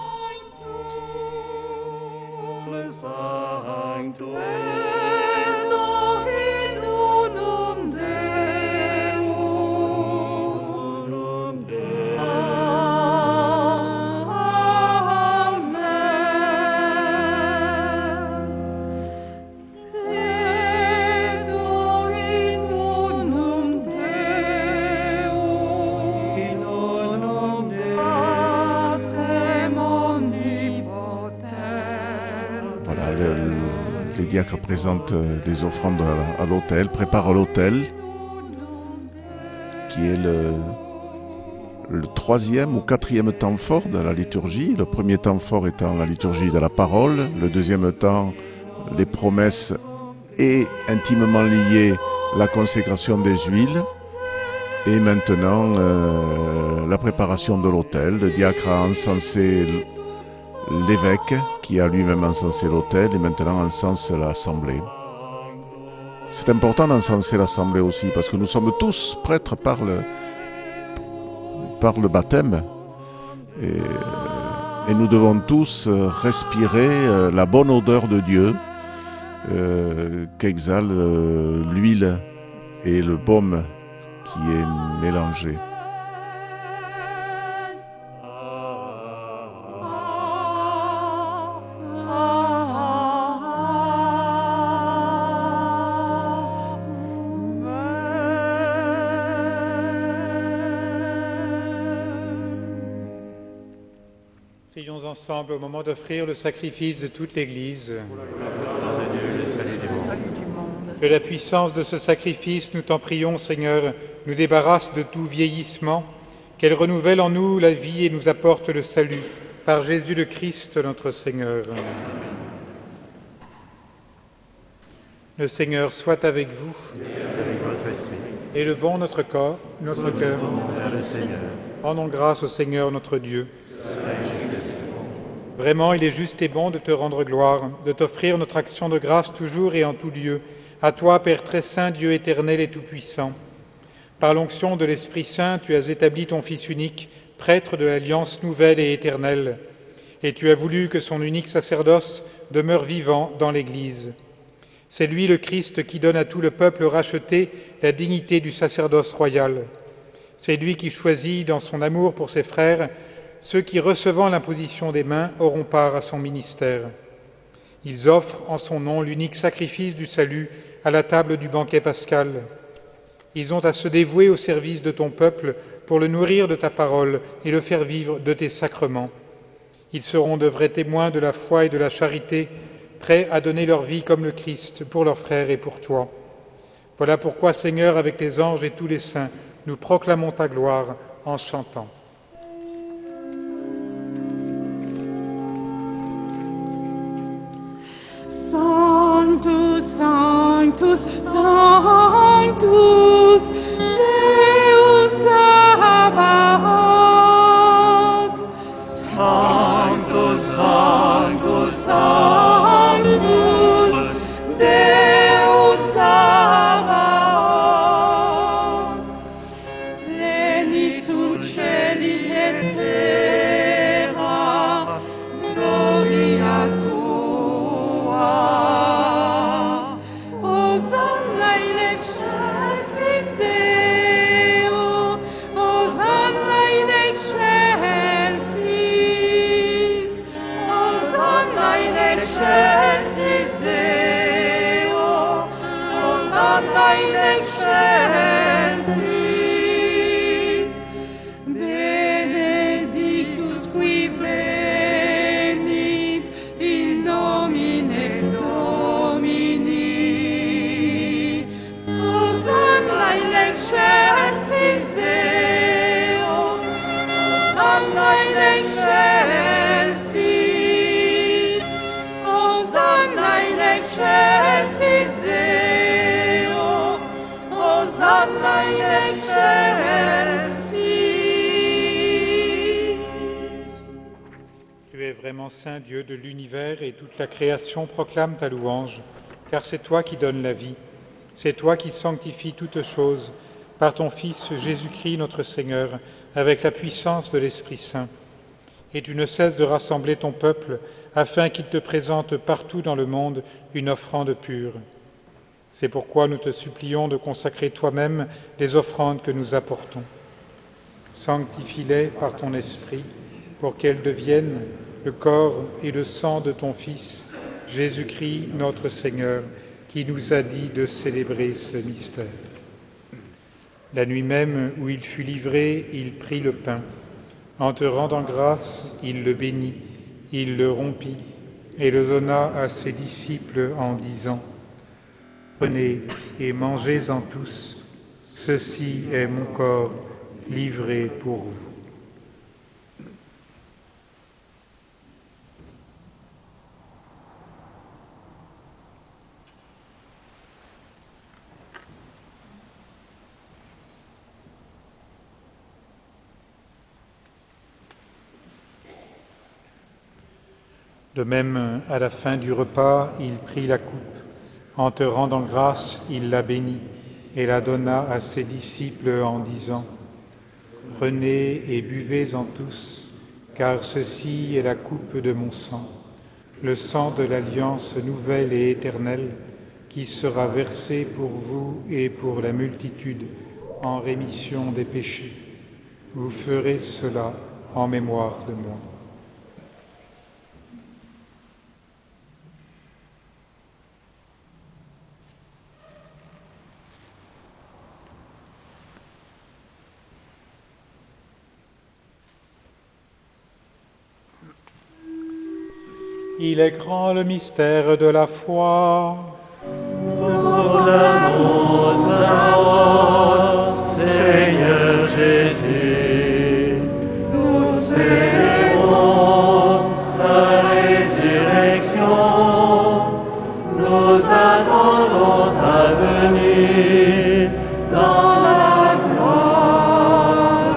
Les diacres présentent des offrandes à l'autel, préparent l'autel, qui est le troisième ou quatrième temps fort de la liturgie. Le premier temps fort étant la liturgie de la parole, le deuxième temps, les promesses et intimement liées la consécration des huiles, et maintenant la préparation de l'autel. Le diacre a encensé l'évêque qui a lui-même encensé l'autel et maintenant encense l'assemblée. C'est important d'encenser l'assemblée aussi parce que nous sommes tous prêtres par par le baptême. Et nous devons tous respirer la bonne odeur de Dieu qu'exhale l'huile et le baume qui est mélangé. Prions ensemble au moment d'offrir le sacrifice de toute l'Église. Que la puissance de ce sacrifice, nous t'en prions, Seigneur, nous débarrasse de tout vieillissement, qu'elle renouvelle en nous la vie et nous apporte le salut. Par Jésus le Christ, notre Seigneur. Le Seigneur soit avec vous. Et avec votre esprit. Élevons notre cœur. Vers le Seigneur. Rendons grâce au Seigneur notre Dieu. Vraiment, il est juste et bon de te rendre gloire, de t'offrir notre action de grâce toujours et en tout lieu. À toi, Père très saint, Dieu éternel et tout-puissant. Par l'onction de l'Esprit Saint, tu as établi ton Fils unique, prêtre de l'alliance nouvelle et éternelle, et tu as voulu que son unique sacerdoce demeure vivant dans l'Église. C'est lui, le Christ, qui donne à tout le peuple racheté la dignité du sacerdoce royal. C'est lui qui choisit, dans son amour pour ses frères, ceux qui, recevant l'imposition des mains, auront part à son ministère. Ils offrent en son nom l'unique sacrifice du salut à la table du banquet pascal. Ils ont à se dévouer au service de ton peuple pour le nourrir de ta parole et le faire vivre de tes sacrements. Ils seront de vrais témoins de la foi et de la charité, prêts à donner leur vie comme le Christ pour leurs frères et pour toi. Voilà pourquoi, Seigneur, avec les anges et tous les saints, nous proclamons ta gloire en chantant. Sanctus, Sanctus, Sanctus, Deus Sabaoth. Sanctus, Sanctus, Sanctus, Deus Sabaoth. Pleni sunt celis et terra, gloria tua. Hosanna in excelsis Deo, Hosanna in excelsis, Hosanna in excelsis Deo, Hosanna in excelsis. Benedictus qui venit in nomine Domini. Hosanna in excelsis Deo, Hosanna in excelsis, Hosanna in excelsis Deo, Hosanna in excelsis. Tu es vraiment saint, Dieu de l'univers, et toute la création proclame ta louange, car c'est toi qui donnes la vie, c'est toi qui sanctifies toutes choses, par ton Fils Jésus-Christ notre Seigneur, avec la puissance de l'Esprit Saint. Et tu ne cesses de rassembler ton peuple, afin qu'il te présente partout dans le monde une offrande pure. C'est pourquoi nous te supplions de consacrer toi-même les offrandes que nous apportons. Sanctifie-les par ton Esprit, pour qu'elles deviennent le corps et le sang de ton Fils, Jésus-Christ notre Seigneur, qui nous a dit de célébrer ce mystère. La nuit même où il fut livré, il prit le pain. En te rendant grâce, il le bénit, il le rompit et le donna à ses disciples en disant : « Prenez et mangez-en tous, ceci est mon corps livré pour vous. » De même, à la fin du repas, il prit la coupe. En te rendant grâce, il la bénit et la donna à ses disciples en disant : Prenez et buvez-en tous, car ceci est la coupe de mon sang, le sang de l'alliance nouvelle et éternelle, qui sera versé pour vous et pour la multitude en rémission des péchés. Vous ferez cela en mémoire de moi. Il est grand le mystère de la foi. Proclamons ta parole, Seigneur Jésus. Nous célébrons ta résurrection. Nous attendons ta venue dans la gloire.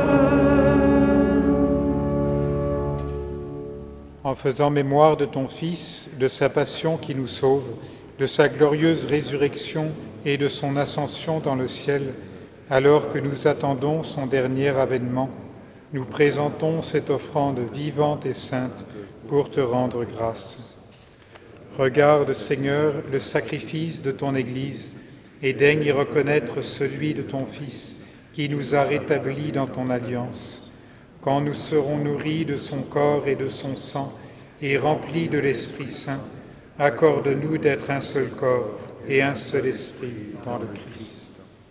En faisant mémoire de ton Fils, de sa passion qui nous sauve, de sa glorieuse résurrection et de son ascension dans le ciel, alors que nous attendons son dernier avènement, nous présentons cette offrande vivante et sainte pour te rendre grâce. Regarde, Seigneur, le sacrifice de ton Église et daigne y reconnaître celui de ton Fils qui nous a rétablis dans ton alliance. Quand nous serons nourris de son corps et de son sang et remplis de l'Esprit Saint, accorde-nous d'être un seul corps et un seul esprit dans le Christ.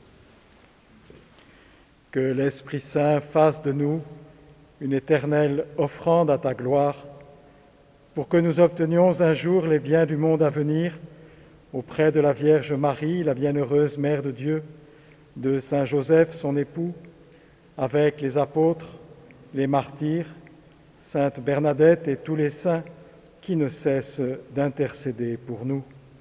Que l'Esprit Saint fasse de nous une éternelle offrande à ta gloire, pour que nous obtenions un jour les biens du monde à venir, auprès de la Vierge Marie, la bienheureuse Mère de Dieu, de Saint Joseph, son époux, avec les apôtres, les martyrs, Sainte Bernadette et tous les saints qui ne cessent d'intercéder pour nous.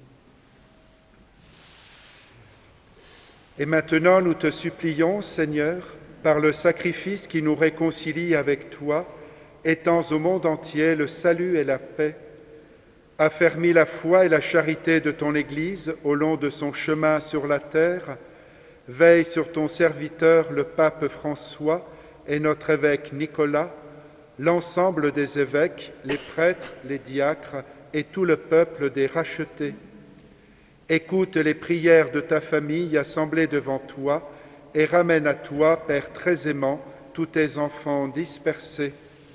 Et maintenant, nous te supplions, Seigneur, par le sacrifice qui nous réconcilie avec toi, étends au monde entier le salut et la paix. Affermis la foi et la charité de ton Église au long de son chemin sur la terre. Veille sur ton serviteur, le pape François, et notre évêque Nicolas, l'ensemble des évêques, les prêtres, les diacres et tout le peuple des rachetés. Écoute les prières de ta famille assemblée devant toi et ramène à toi, Père très aimant, tous tes enfants dispersés.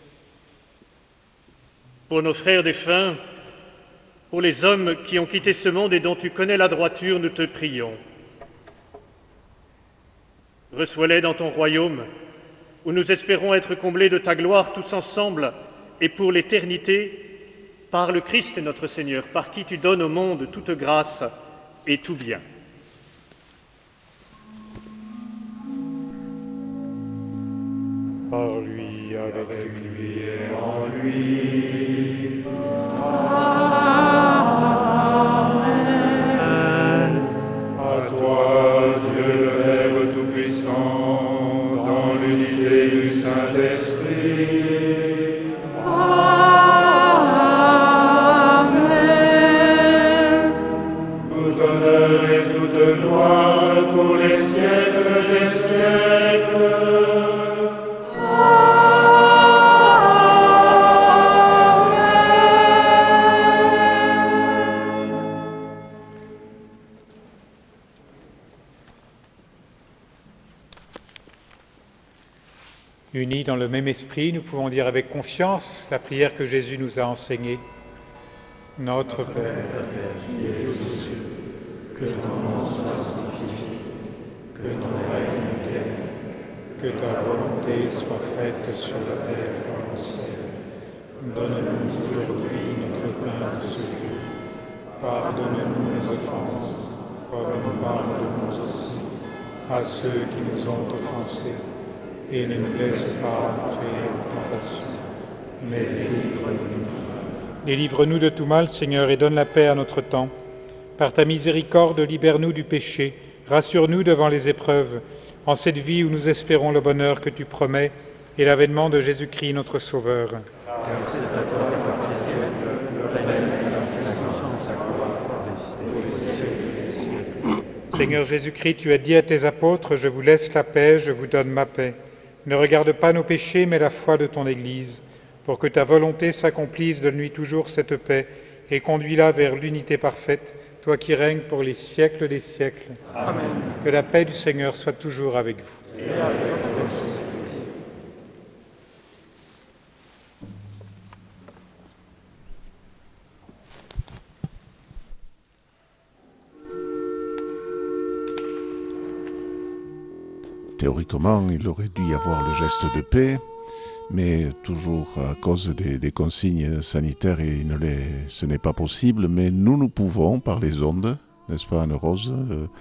Pour nos frères défunts, pour les hommes qui ont quitté ce monde et dont tu connais la droiture, nous te prions. Reçois-les dans ton royaume, où nous espérons être comblés de ta gloire tous ensemble et pour l'éternité, par le Christ notre Seigneur, par qui tu donnes au monde toute grâce et tout bien. Par lui, avec lui et en lui. Amen. À toi, Dieu le Père Tout-Puissant, dans l'unité du Saint-Esprit. Amen. Tout honneur et toute gloire pour les siècles des siècles. Unis dans le même esprit, nous pouvons dire avec confiance la prière que Jésus nous a enseignée. Notre Père, qui es aux cieux, que ton nom soit sanctifié, que ton règne vienne, que ta volonté soit faite sur la terre comme au ciel. Donne-nous aujourd'hui notre pain de ce jour. Pardonne-nous nos offenses, comme nous pardonnons aussi à ceux qui nous ont offensés. Et ne nous laisse pas entrer en tentation, mais délivre-nous du mal. Délivre-nous de tout mal, Seigneur, et donne la paix à notre temps. Par ta miséricorde, libère-nous du péché, rassure-nous devant les épreuves, en cette vie où nous espérons le bonheur que tu promets et l'avènement de Jésus-Christ, notre Sauveur. Car c'est à toi qu'appartiennent le règne, la puissance, la gloire, les siècles des siècles. Seigneur Jésus-Christ, tu as dit à tes apôtres, « Je vous laisse la paix, je vous donne ma paix. Ne regarde pas nos péchés, mais la foi de ton Église. Pour que ta volonté s'accomplisse, donne-lui toujours cette paix et conduis-la vers l'unité parfaite, toi qui règnes pour les siècles des siècles. Amen. Que la paix du Seigneur soit toujours avec vous. Et avec ton esprit. Théoriquement, il aurait dû y avoir le geste de paix, mais toujours à cause des consignes sanitaires, ce n'est pas possible. Mais nous pouvons, par les ondes, n'est-ce pas, Anne-Rose,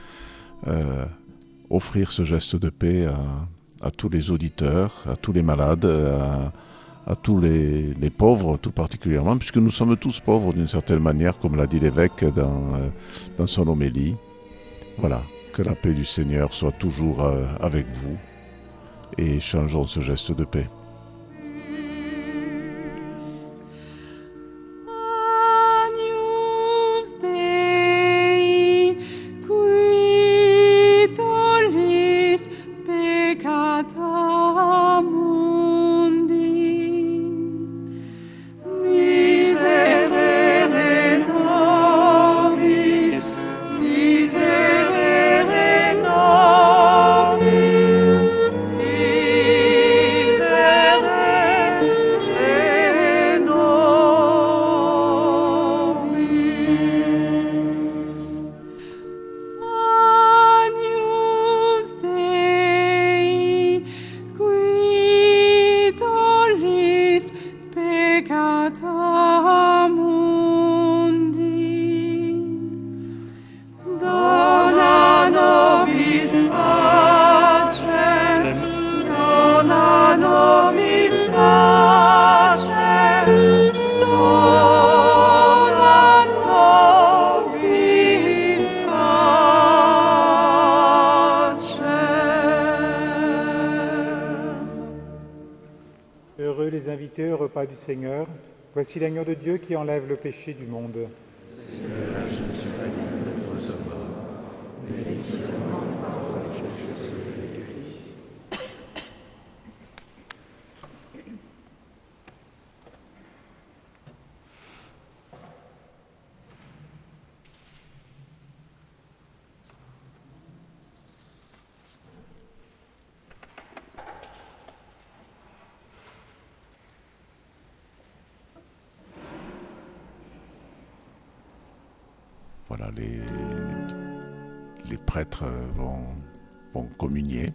offrir ce geste de paix à tous les auditeurs, à tous les malades, à tous les pauvres tout particulièrement, puisque nous sommes tous pauvres d'une certaine manière, comme l'a dit l'évêque dans son homélie. Voilà. Que la paix du Seigneur soit toujours avec vous et changeons ce geste de paix. Heureux les invités au repas du Seigneur. Voici l'agneau de Dieu qui enlève le péché du monde. Seigneur, je ne suis pas digne de te recevoir, mais dis seulement une parole et je serai guéri. Voilà, les prêtres vont communier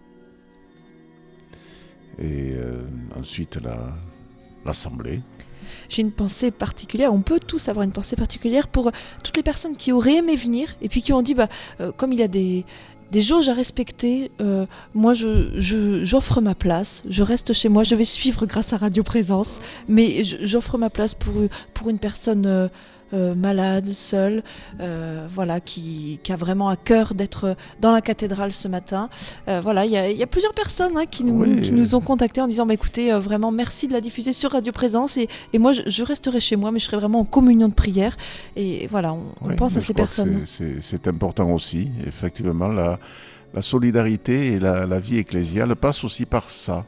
et ensuite l'assemblée. J'ai une pensée particulière, on peut tous avoir une pensée particulière pour toutes les personnes qui auraient aimé venir et puis qui ont dit, comme il y a des jauges à respecter, moi j'offre ma place, je reste chez moi, je vais suivre grâce à Radio Présence, mais j'offre ma place pour une personne malade, seule, voilà, qui a vraiment à cœur d'être dans la cathédrale ce matin. Voilà, il y a plusieurs personnes qui nous ont contactés en disant écoutez, vraiment merci de la diffuser sur Radio Présence et moi je resterai chez moi, mais je serai vraiment en communion de prière. Et voilà, on pense à ces personnes. C'est important aussi, effectivement, la solidarité et la vie ecclésiale passent aussi par ça.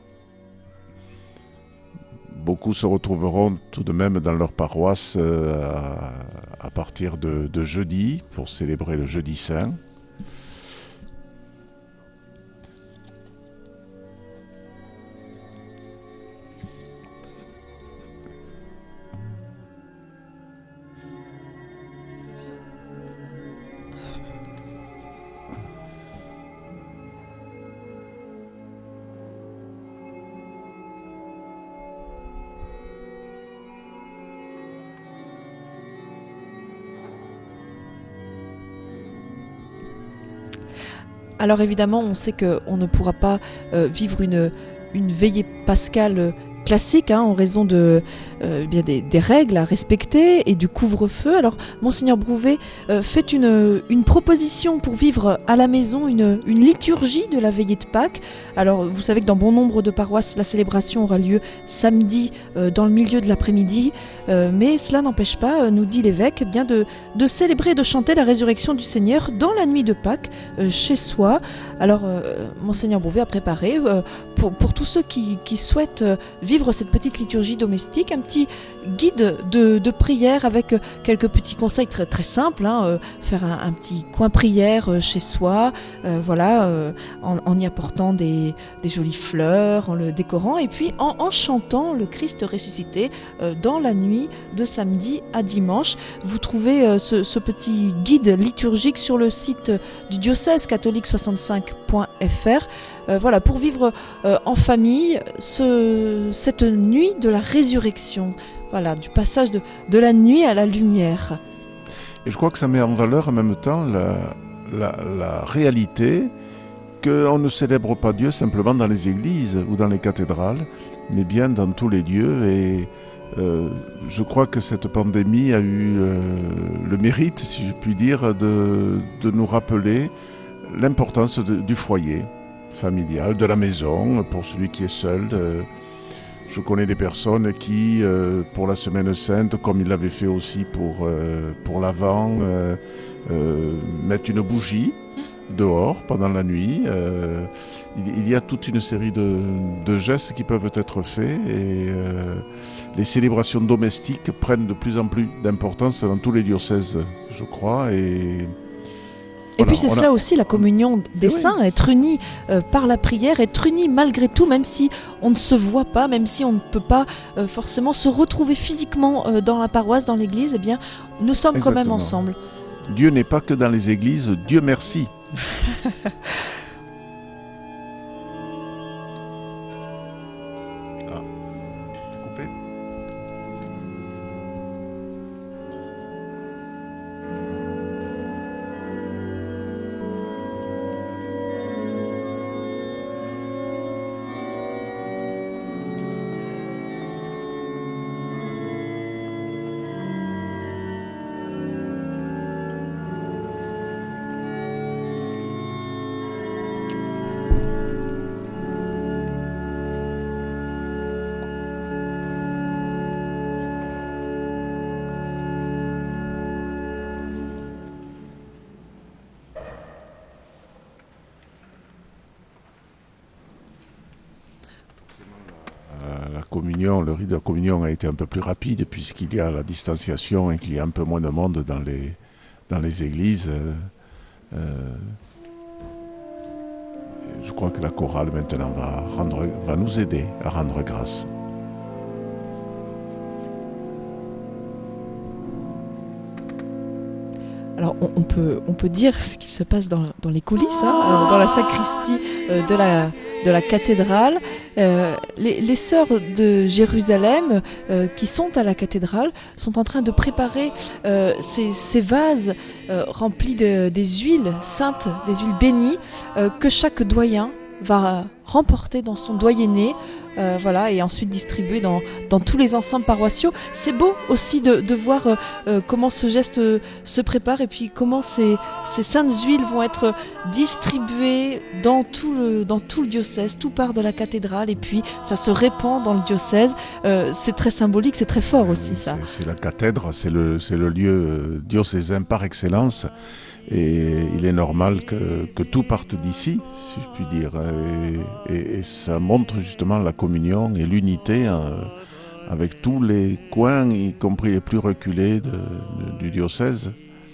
Beaucoup se retrouveront tout de même dans leur paroisse à partir de jeudi pour célébrer le jeudi saint. Alors évidemment, on sait qu'on ne pourra pas vivre une veillée pascale classique en raison de bien des règles à respecter et du couvre-feu. Alors Monseigneur Brouvet fait une proposition pour vivre à la maison une liturgie de la veillée de Pâques. Alors vous savez que dans bon nombre de paroisses, la célébration aura lieu samedi dans le milieu de l'après-midi, mais cela n'empêche pas, nous dit l'évêque, bien de célébrer et de chanter la résurrection du Seigneur dans la nuit de Pâques chez soi. Alors Monseigneur Brouvet a préparé pour tous ceux qui souhaitent vivre cette petite liturgie domestique un petit guide de prière avec quelques petits conseils très, très simples, faire un petit coin prière chez soi, en y apportant des jolies fleurs, en le décorant et puis en chantant le Christ ressuscité dans la nuit de samedi à dimanche. Vous trouvez ce petit guide liturgique sur le site du diocèse catholique65.fr. Pour vivre en famille cette nuit de la résurrection, du passage de la nuit à la lumière. Et je crois que ça met en valeur en même temps la réalité qu'on ne célèbre pas Dieu simplement dans les églises ou dans les cathédrales, mais bien dans tous les lieux. Et je crois que cette pandémie a eu le mérite, si je puis dire, de nous rappeler l'importance du foyer familial, de la maison, pour celui qui est seul. Je connais des personnes qui, pour la Semaine Sainte, comme ils l'avaient fait aussi pour l'Avent, mettent une bougie dehors pendant la nuit. Il y a toute une série de gestes qui peuvent être faits et les célébrations domestiques prennent de plus en plus d'importance dans tous les diocèses, je crois. Et puis c'est cela aussi la communion des saints, être unis par la prière, être unis malgré tout, même si on ne se voit pas, même si on ne peut pas forcément se retrouver physiquement dans la paroisse, dans l'église, eh bien nous sommes quand même ensemble. Dieu n'est pas que dans les églises, Dieu merci. Le rite de la communion a été un peu plus rapide puisqu'il y a la distanciation et qu'il y a un peu moins de monde dans les églises. Je crois que la chorale maintenant va nous aider à rendre grâce. Alors on peut dire ce qui se passe dans les coulisses, dans la sacristie de la cathédrale. Les sœurs de Jérusalem qui sont à la cathédrale sont en train de préparer ces vases remplis des huiles saintes, des huiles bénies que chaque doyen va remporter dans son doyenné. Et ensuite distribué dans tous les ensembles paroissiaux. C'est beau aussi de voir comment ce geste se prépare et puis comment ces saintes huiles vont être distribuées dans tout le diocèse. Tout part de la cathédrale et puis ça se répand dans le diocèse. C'est très symbolique, c'est très fort aussi ça. C'est la cathèdre, c'est le lieu diocésain par excellence. Et il est normal que tout parte d'ici, si je puis dire. Et ça montre justement la communion et l'unité avec tous les coins, y compris les plus reculés du diocèse.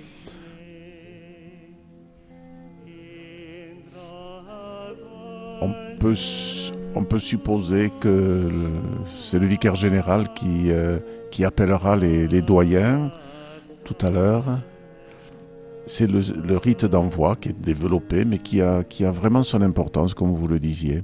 On peut supposer que c'est le vicaire général qui appellera les doyens tout à l'heure. C'est le rite d'envoi qui est développé, mais qui a vraiment son importance, comme vous le disiez.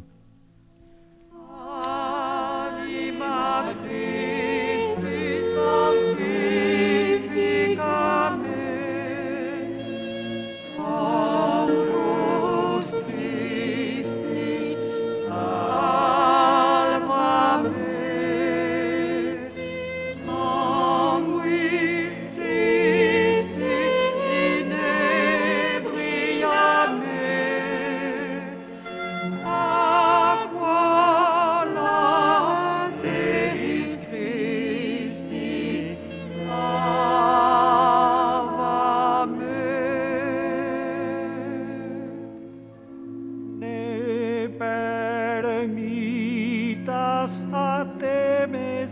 a te me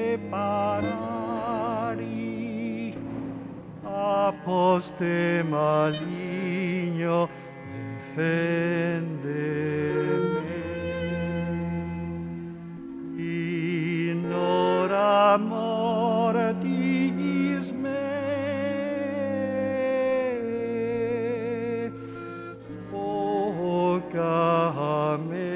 separari, a poste maligno defendeme. In hora mortis me, voca me.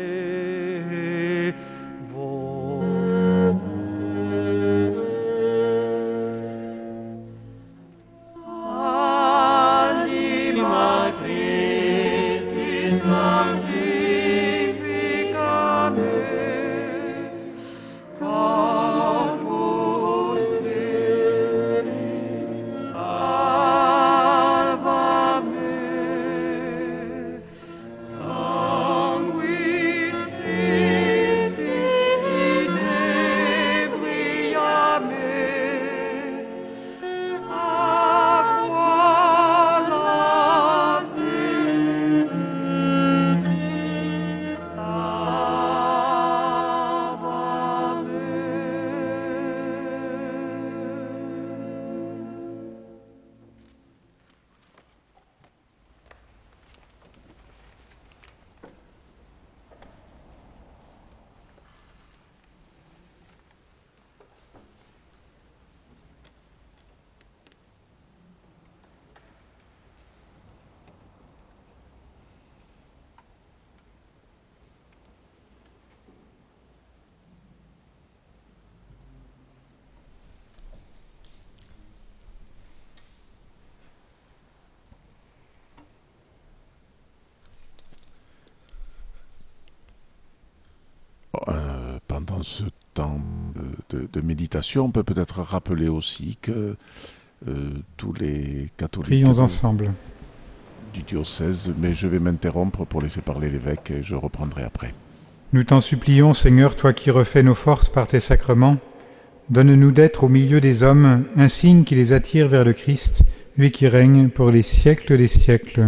Pendant ce temps de méditation, on peut peut-être rappeler aussi que tous les catholiques ensemble du diocèse, mais je vais m'interrompre pour laisser parler l'évêque et je reprendrai après. Nous t'en supplions, Seigneur, toi qui refais nos forces par tes sacrements, donne-nous d'être au milieu des hommes un signe qui les attire vers le Christ, lui qui règne pour les siècles des siècles.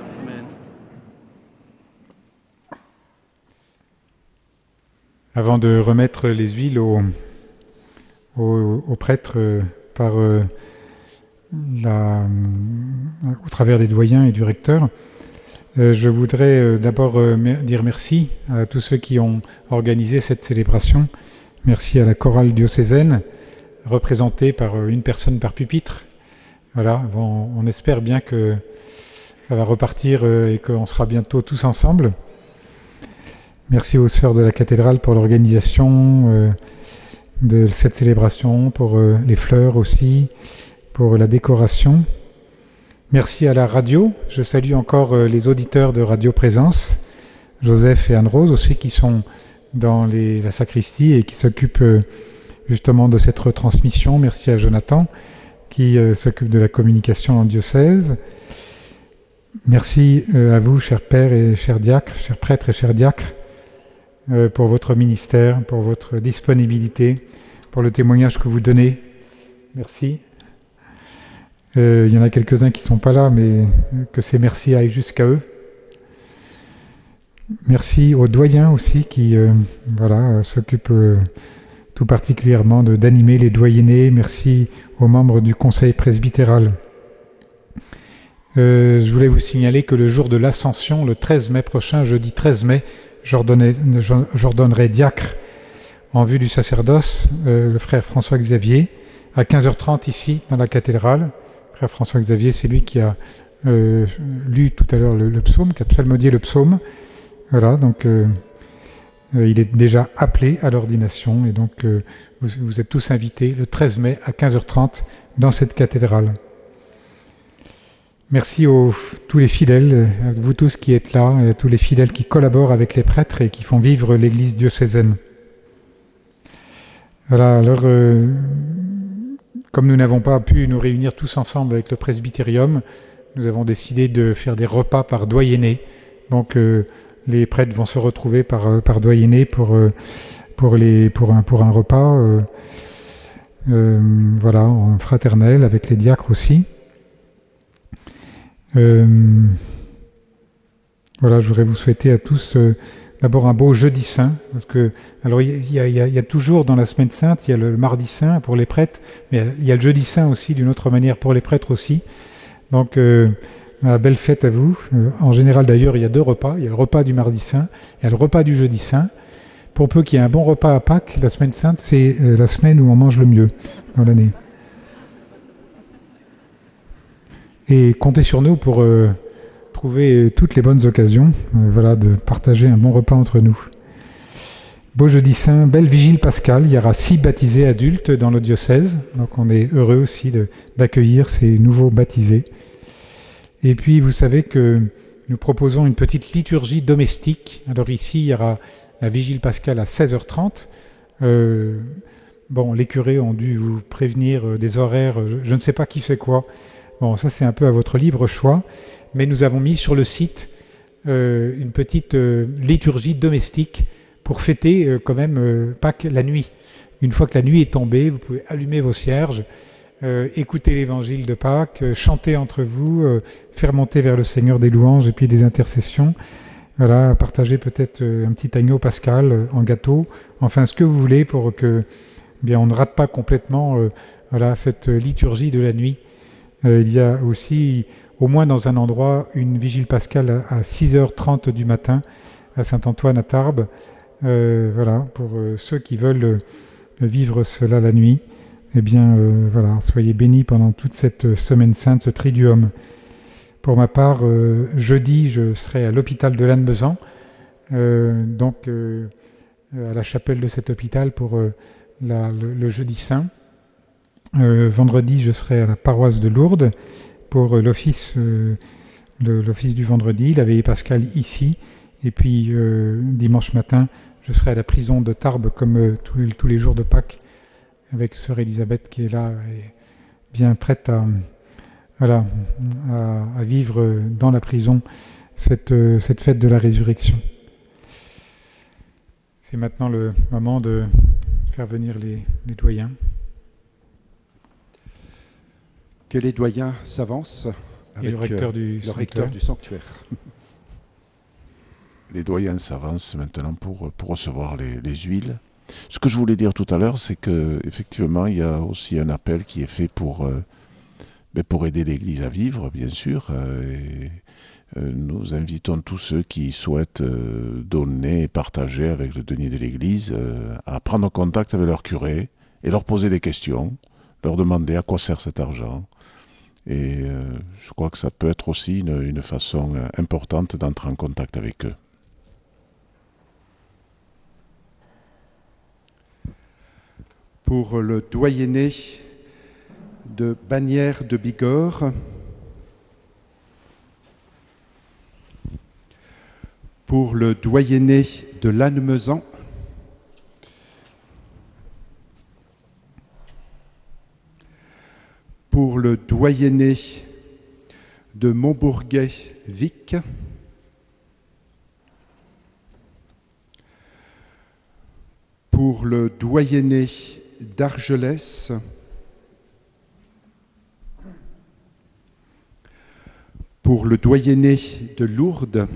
Avant de remettre les huiles aux prêtres au travers des doyens et du recteur, je voudrais d'abord dire merci à tous ceux qui ont organisé cette célébration. Merci à la chorale diocésaine, représentée par une personne par pupitre. Voilà, on espère bien que ça va repartir et qu'on sera bientôt tous ensemble. Merci aux sœurs de la cathédrale pour l'organisation de cette célébration, pour les fleurs aussi, pour la décoration. Merci à la radio. Je salue encore les auditeurs de Radio Présence, Joseph et Anne-Rose aussi, qui sont dans la sacristie et qui s'occupent justement de cette retransmission. Merci à Jonathan qui s'occupe de la communication en diocèse. Merci à vous, chers pères et chers diacres, chers prêtres et chers diacres, pour votre ministère, pour votre disponibilité, pour le témoignage que vous donnez. Merci. Il y en a quelques-uns qui ne sont pas là, mais que ces merci aillent jusqu'à eux. Merci aux doyens aussi qui s'occupent tout particulièrement d'animer les doyennés. Merci aux membres du conseil presbytéral. Je voulais vous signaler que le jour de l'Ascension, le 13 mai prochain, jeudi 13 mai, j'ordonnerai diacre en vue du sacerdoce, le frère François-Xavier, à 15h30 ici, dans la cathédrale. Le frère François-Xavier, c'est lui qui a lu tout à l'heure le psaume, qui a psalmodié le psaume. Voilà, donc il est déjà appelé à l'ordination, et donc vous êtes tous invités le 13 mai à 15h30 dans cette cathédrale. Merci à tous les fidèles, à vous tous qui êtes là, et à tous les fidèles qui collaborent avec les prêtres et qui font vivre l'Église diocésaine. Voilà, alors, comme nous n'avons pas pu nous réunir tous ensemble avec le presbytérium, nous avons décidé de faire des repas par doyenné. Donc, les prêtres vont se retrouver par doyenné pour un repas, en fraternel avec les diacres aussi. Je voudrais vous souhaiter à tous d'abord un beau jeudi saint, parce que alors il y a toujours dans la semaine sainte, il y a le mardi saint pour les prêtres, mais il y a le jeudi saint aussi d'une autre manière pour les prêtres aussi. Donc belle fête à vous. En général d'ailleurs il y a 2 repas, il y a le repas du mardi saint, il y a le repas du jeudi saint. Pour peu qu'il y ait un bon repas à Pâques, la semaine sainte c'est la semaine où on mange le mieux dans l'année. Et comptez sur nous pour trouver toutes les bonnes occasions de partager un bon repas entre nous. Beau jeudi saint, belle vigile pascale, il y aura 6 baptisés adultes dans le diocèse, donc on est heureux aussi d'accueillir ces nouveaux baptisés. Et puis vous savez que nous proposons une petite liturgie domestique. Alors ici il y aura la vigile pascale à 16h30. Les curés ont dû vous prévenir des horaires, je ne sais pas qui fait quoi. Bon, ça c'est un peu à votre libre choix, mais nous avons mis sur le site une petite liturgie domestique pour fêter quand même Pâques la nuit. Une fois que la nuit est tombée, vous pouvez allumer vos cierges, écouter l'évangile de Pâques, chanter entre vous, faire monter vers le Seigneur des louanges et puis des intercessions. Voilà, partager peut-être un petit agneau pascal en gâteau, enfin ce que vous voulez pour que on ne rate pas complètement cette liturgie de la nuit. Il y a aussi, au moins dans un endroit, une vigile pascale à 6h30 du matin à Saint-Antoine à Tarbes. Pour ceux qui veulent vivre cela la nuit. Soyez bénis pendant toute cette semaine sainte, ce triduum. Pour ma part, jeudi, je serai à l'hôpital de Lannemezan, à la chapelle de cet hôpital pour le jeudi saint. Vendredi, je serai à la paroisse de Lourdes pour l'office du vendredi, la veillée pascale ici. Et puis dimanche matin, je serai à la prison de Tarbes comme tous les jours de Pâques avec sœur Elisabeth qui est là et bien prête à vivre dans la prison cette fête de la résurrection. C'est maintenant le moment de faire venir les doyens. Que les doyens s'avancent avec le recteur du sanctuaire. Les doyens s'avancent maintenant pour recevoir les huiles. Ce que je voulais dire tout à l'heure, c'est qu'effectivement, il y a aussi un appel qui est fait pour aider l'Église à vivre, bien sûr. Nous invitons tous ceux qui souhaitent donner et partager avec le denier de l'Église à prendre contact avec leur curé et leur poser des questions, leur demander à quoi sert cet argent. Et je crois que ça peut être aussi une façon importante d'entrer en contact avec eux. Pour le doyenné de Bagnères de Bigorre, pour le doyenné de Lannemezan, pour le doyenné de Montbourguet-Vic, pour le doyenné d'Argelès, pour le doyenné de Lourdes,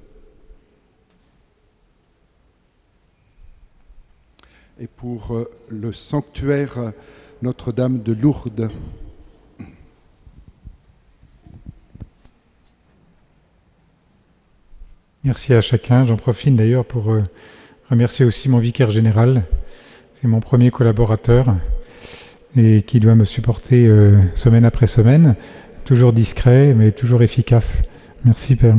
et pour le sanctuaire Notre-Dame de Lourdes. Merci à chacun. J'en profite d'ailleurs pour remercier aussi mon vicaire général. C'est mon premier collaborateur et qui doit me supporter semaine après semaine. Toujours discret, mais toujours efficace. Merci, Père.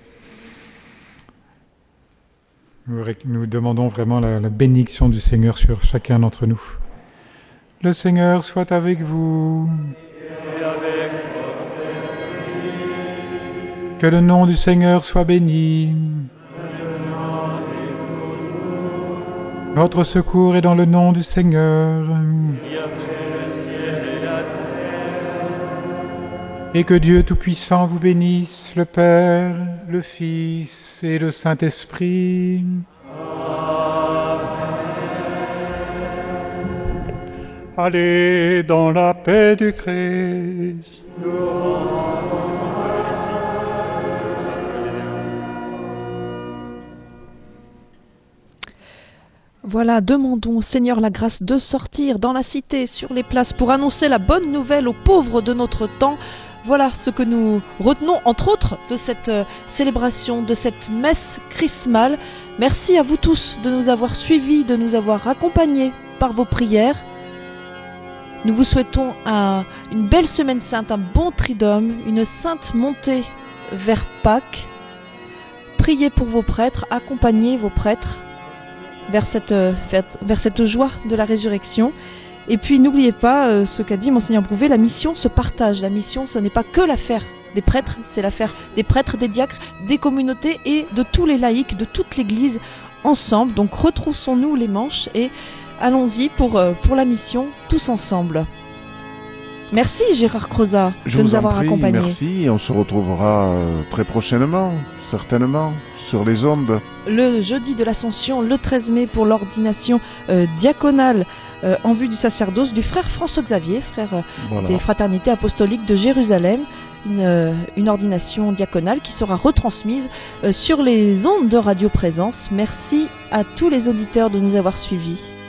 Nous demandons vraiment la bénédiction du Seigneur sur chacun d'entre nous. Le Seigneur soit avec vous. Et avec votre esprit. Que le nom du Seigneur soit béni. Notre secours est dans le nom du Seigneur. Qui a fait le ciel et la terre. Et que Dieu Tout-Puissant vous bénisse, le Père, le Fils et le Saint-Esprit. Amen. Allez dans la paix du Christ. Voilà, demandons au Seigneur la grâce de sortir dans la cité, sur les places, pour annoncer la bonne nouvelle aux pauvres de notre temps. Voilà ce que nous retenons, entre autres, de cette célébration, de cette messe chrismale. Merci à vous tous de nous avoir suivis, de nous avoir accompagnés par vos prières. Nous vous souhaitons une belle semaine sainte, un bon triduum, une sainte montée vers Pâques. Priez pour vos prêtres, accompagnez vos prêtres vers cette joie de la résurrection. Et puis n'oubliez pas ce qu'a dit Monseigneur Brouvet, la mission se partage. La mission, ce n'est pas que l'affaire des prêtres, c'est l'affaire des prêtres, des diacres, des communautés et de tous les laïcs, de toute l'Église ensemble. Donc retroussons-nous les manches et allons-y pour la mission tous ensemble. Merci Gérard Crozat de nous avoir accompagnés. Merci, on se retrouvera très prochainement, certainement, sur les ondes. Le jeudi de l'Ascension, le 13 mai, pour l'ordination diaconale en vue du sacerdoce du frère François-Xavier, frère des fraternités apostoliques de Jérusalem. Une ordination diaconale qui sera retransmise sur les ondes de Radio Présence. Merci à tous les auditeurs de nous avoir suivis.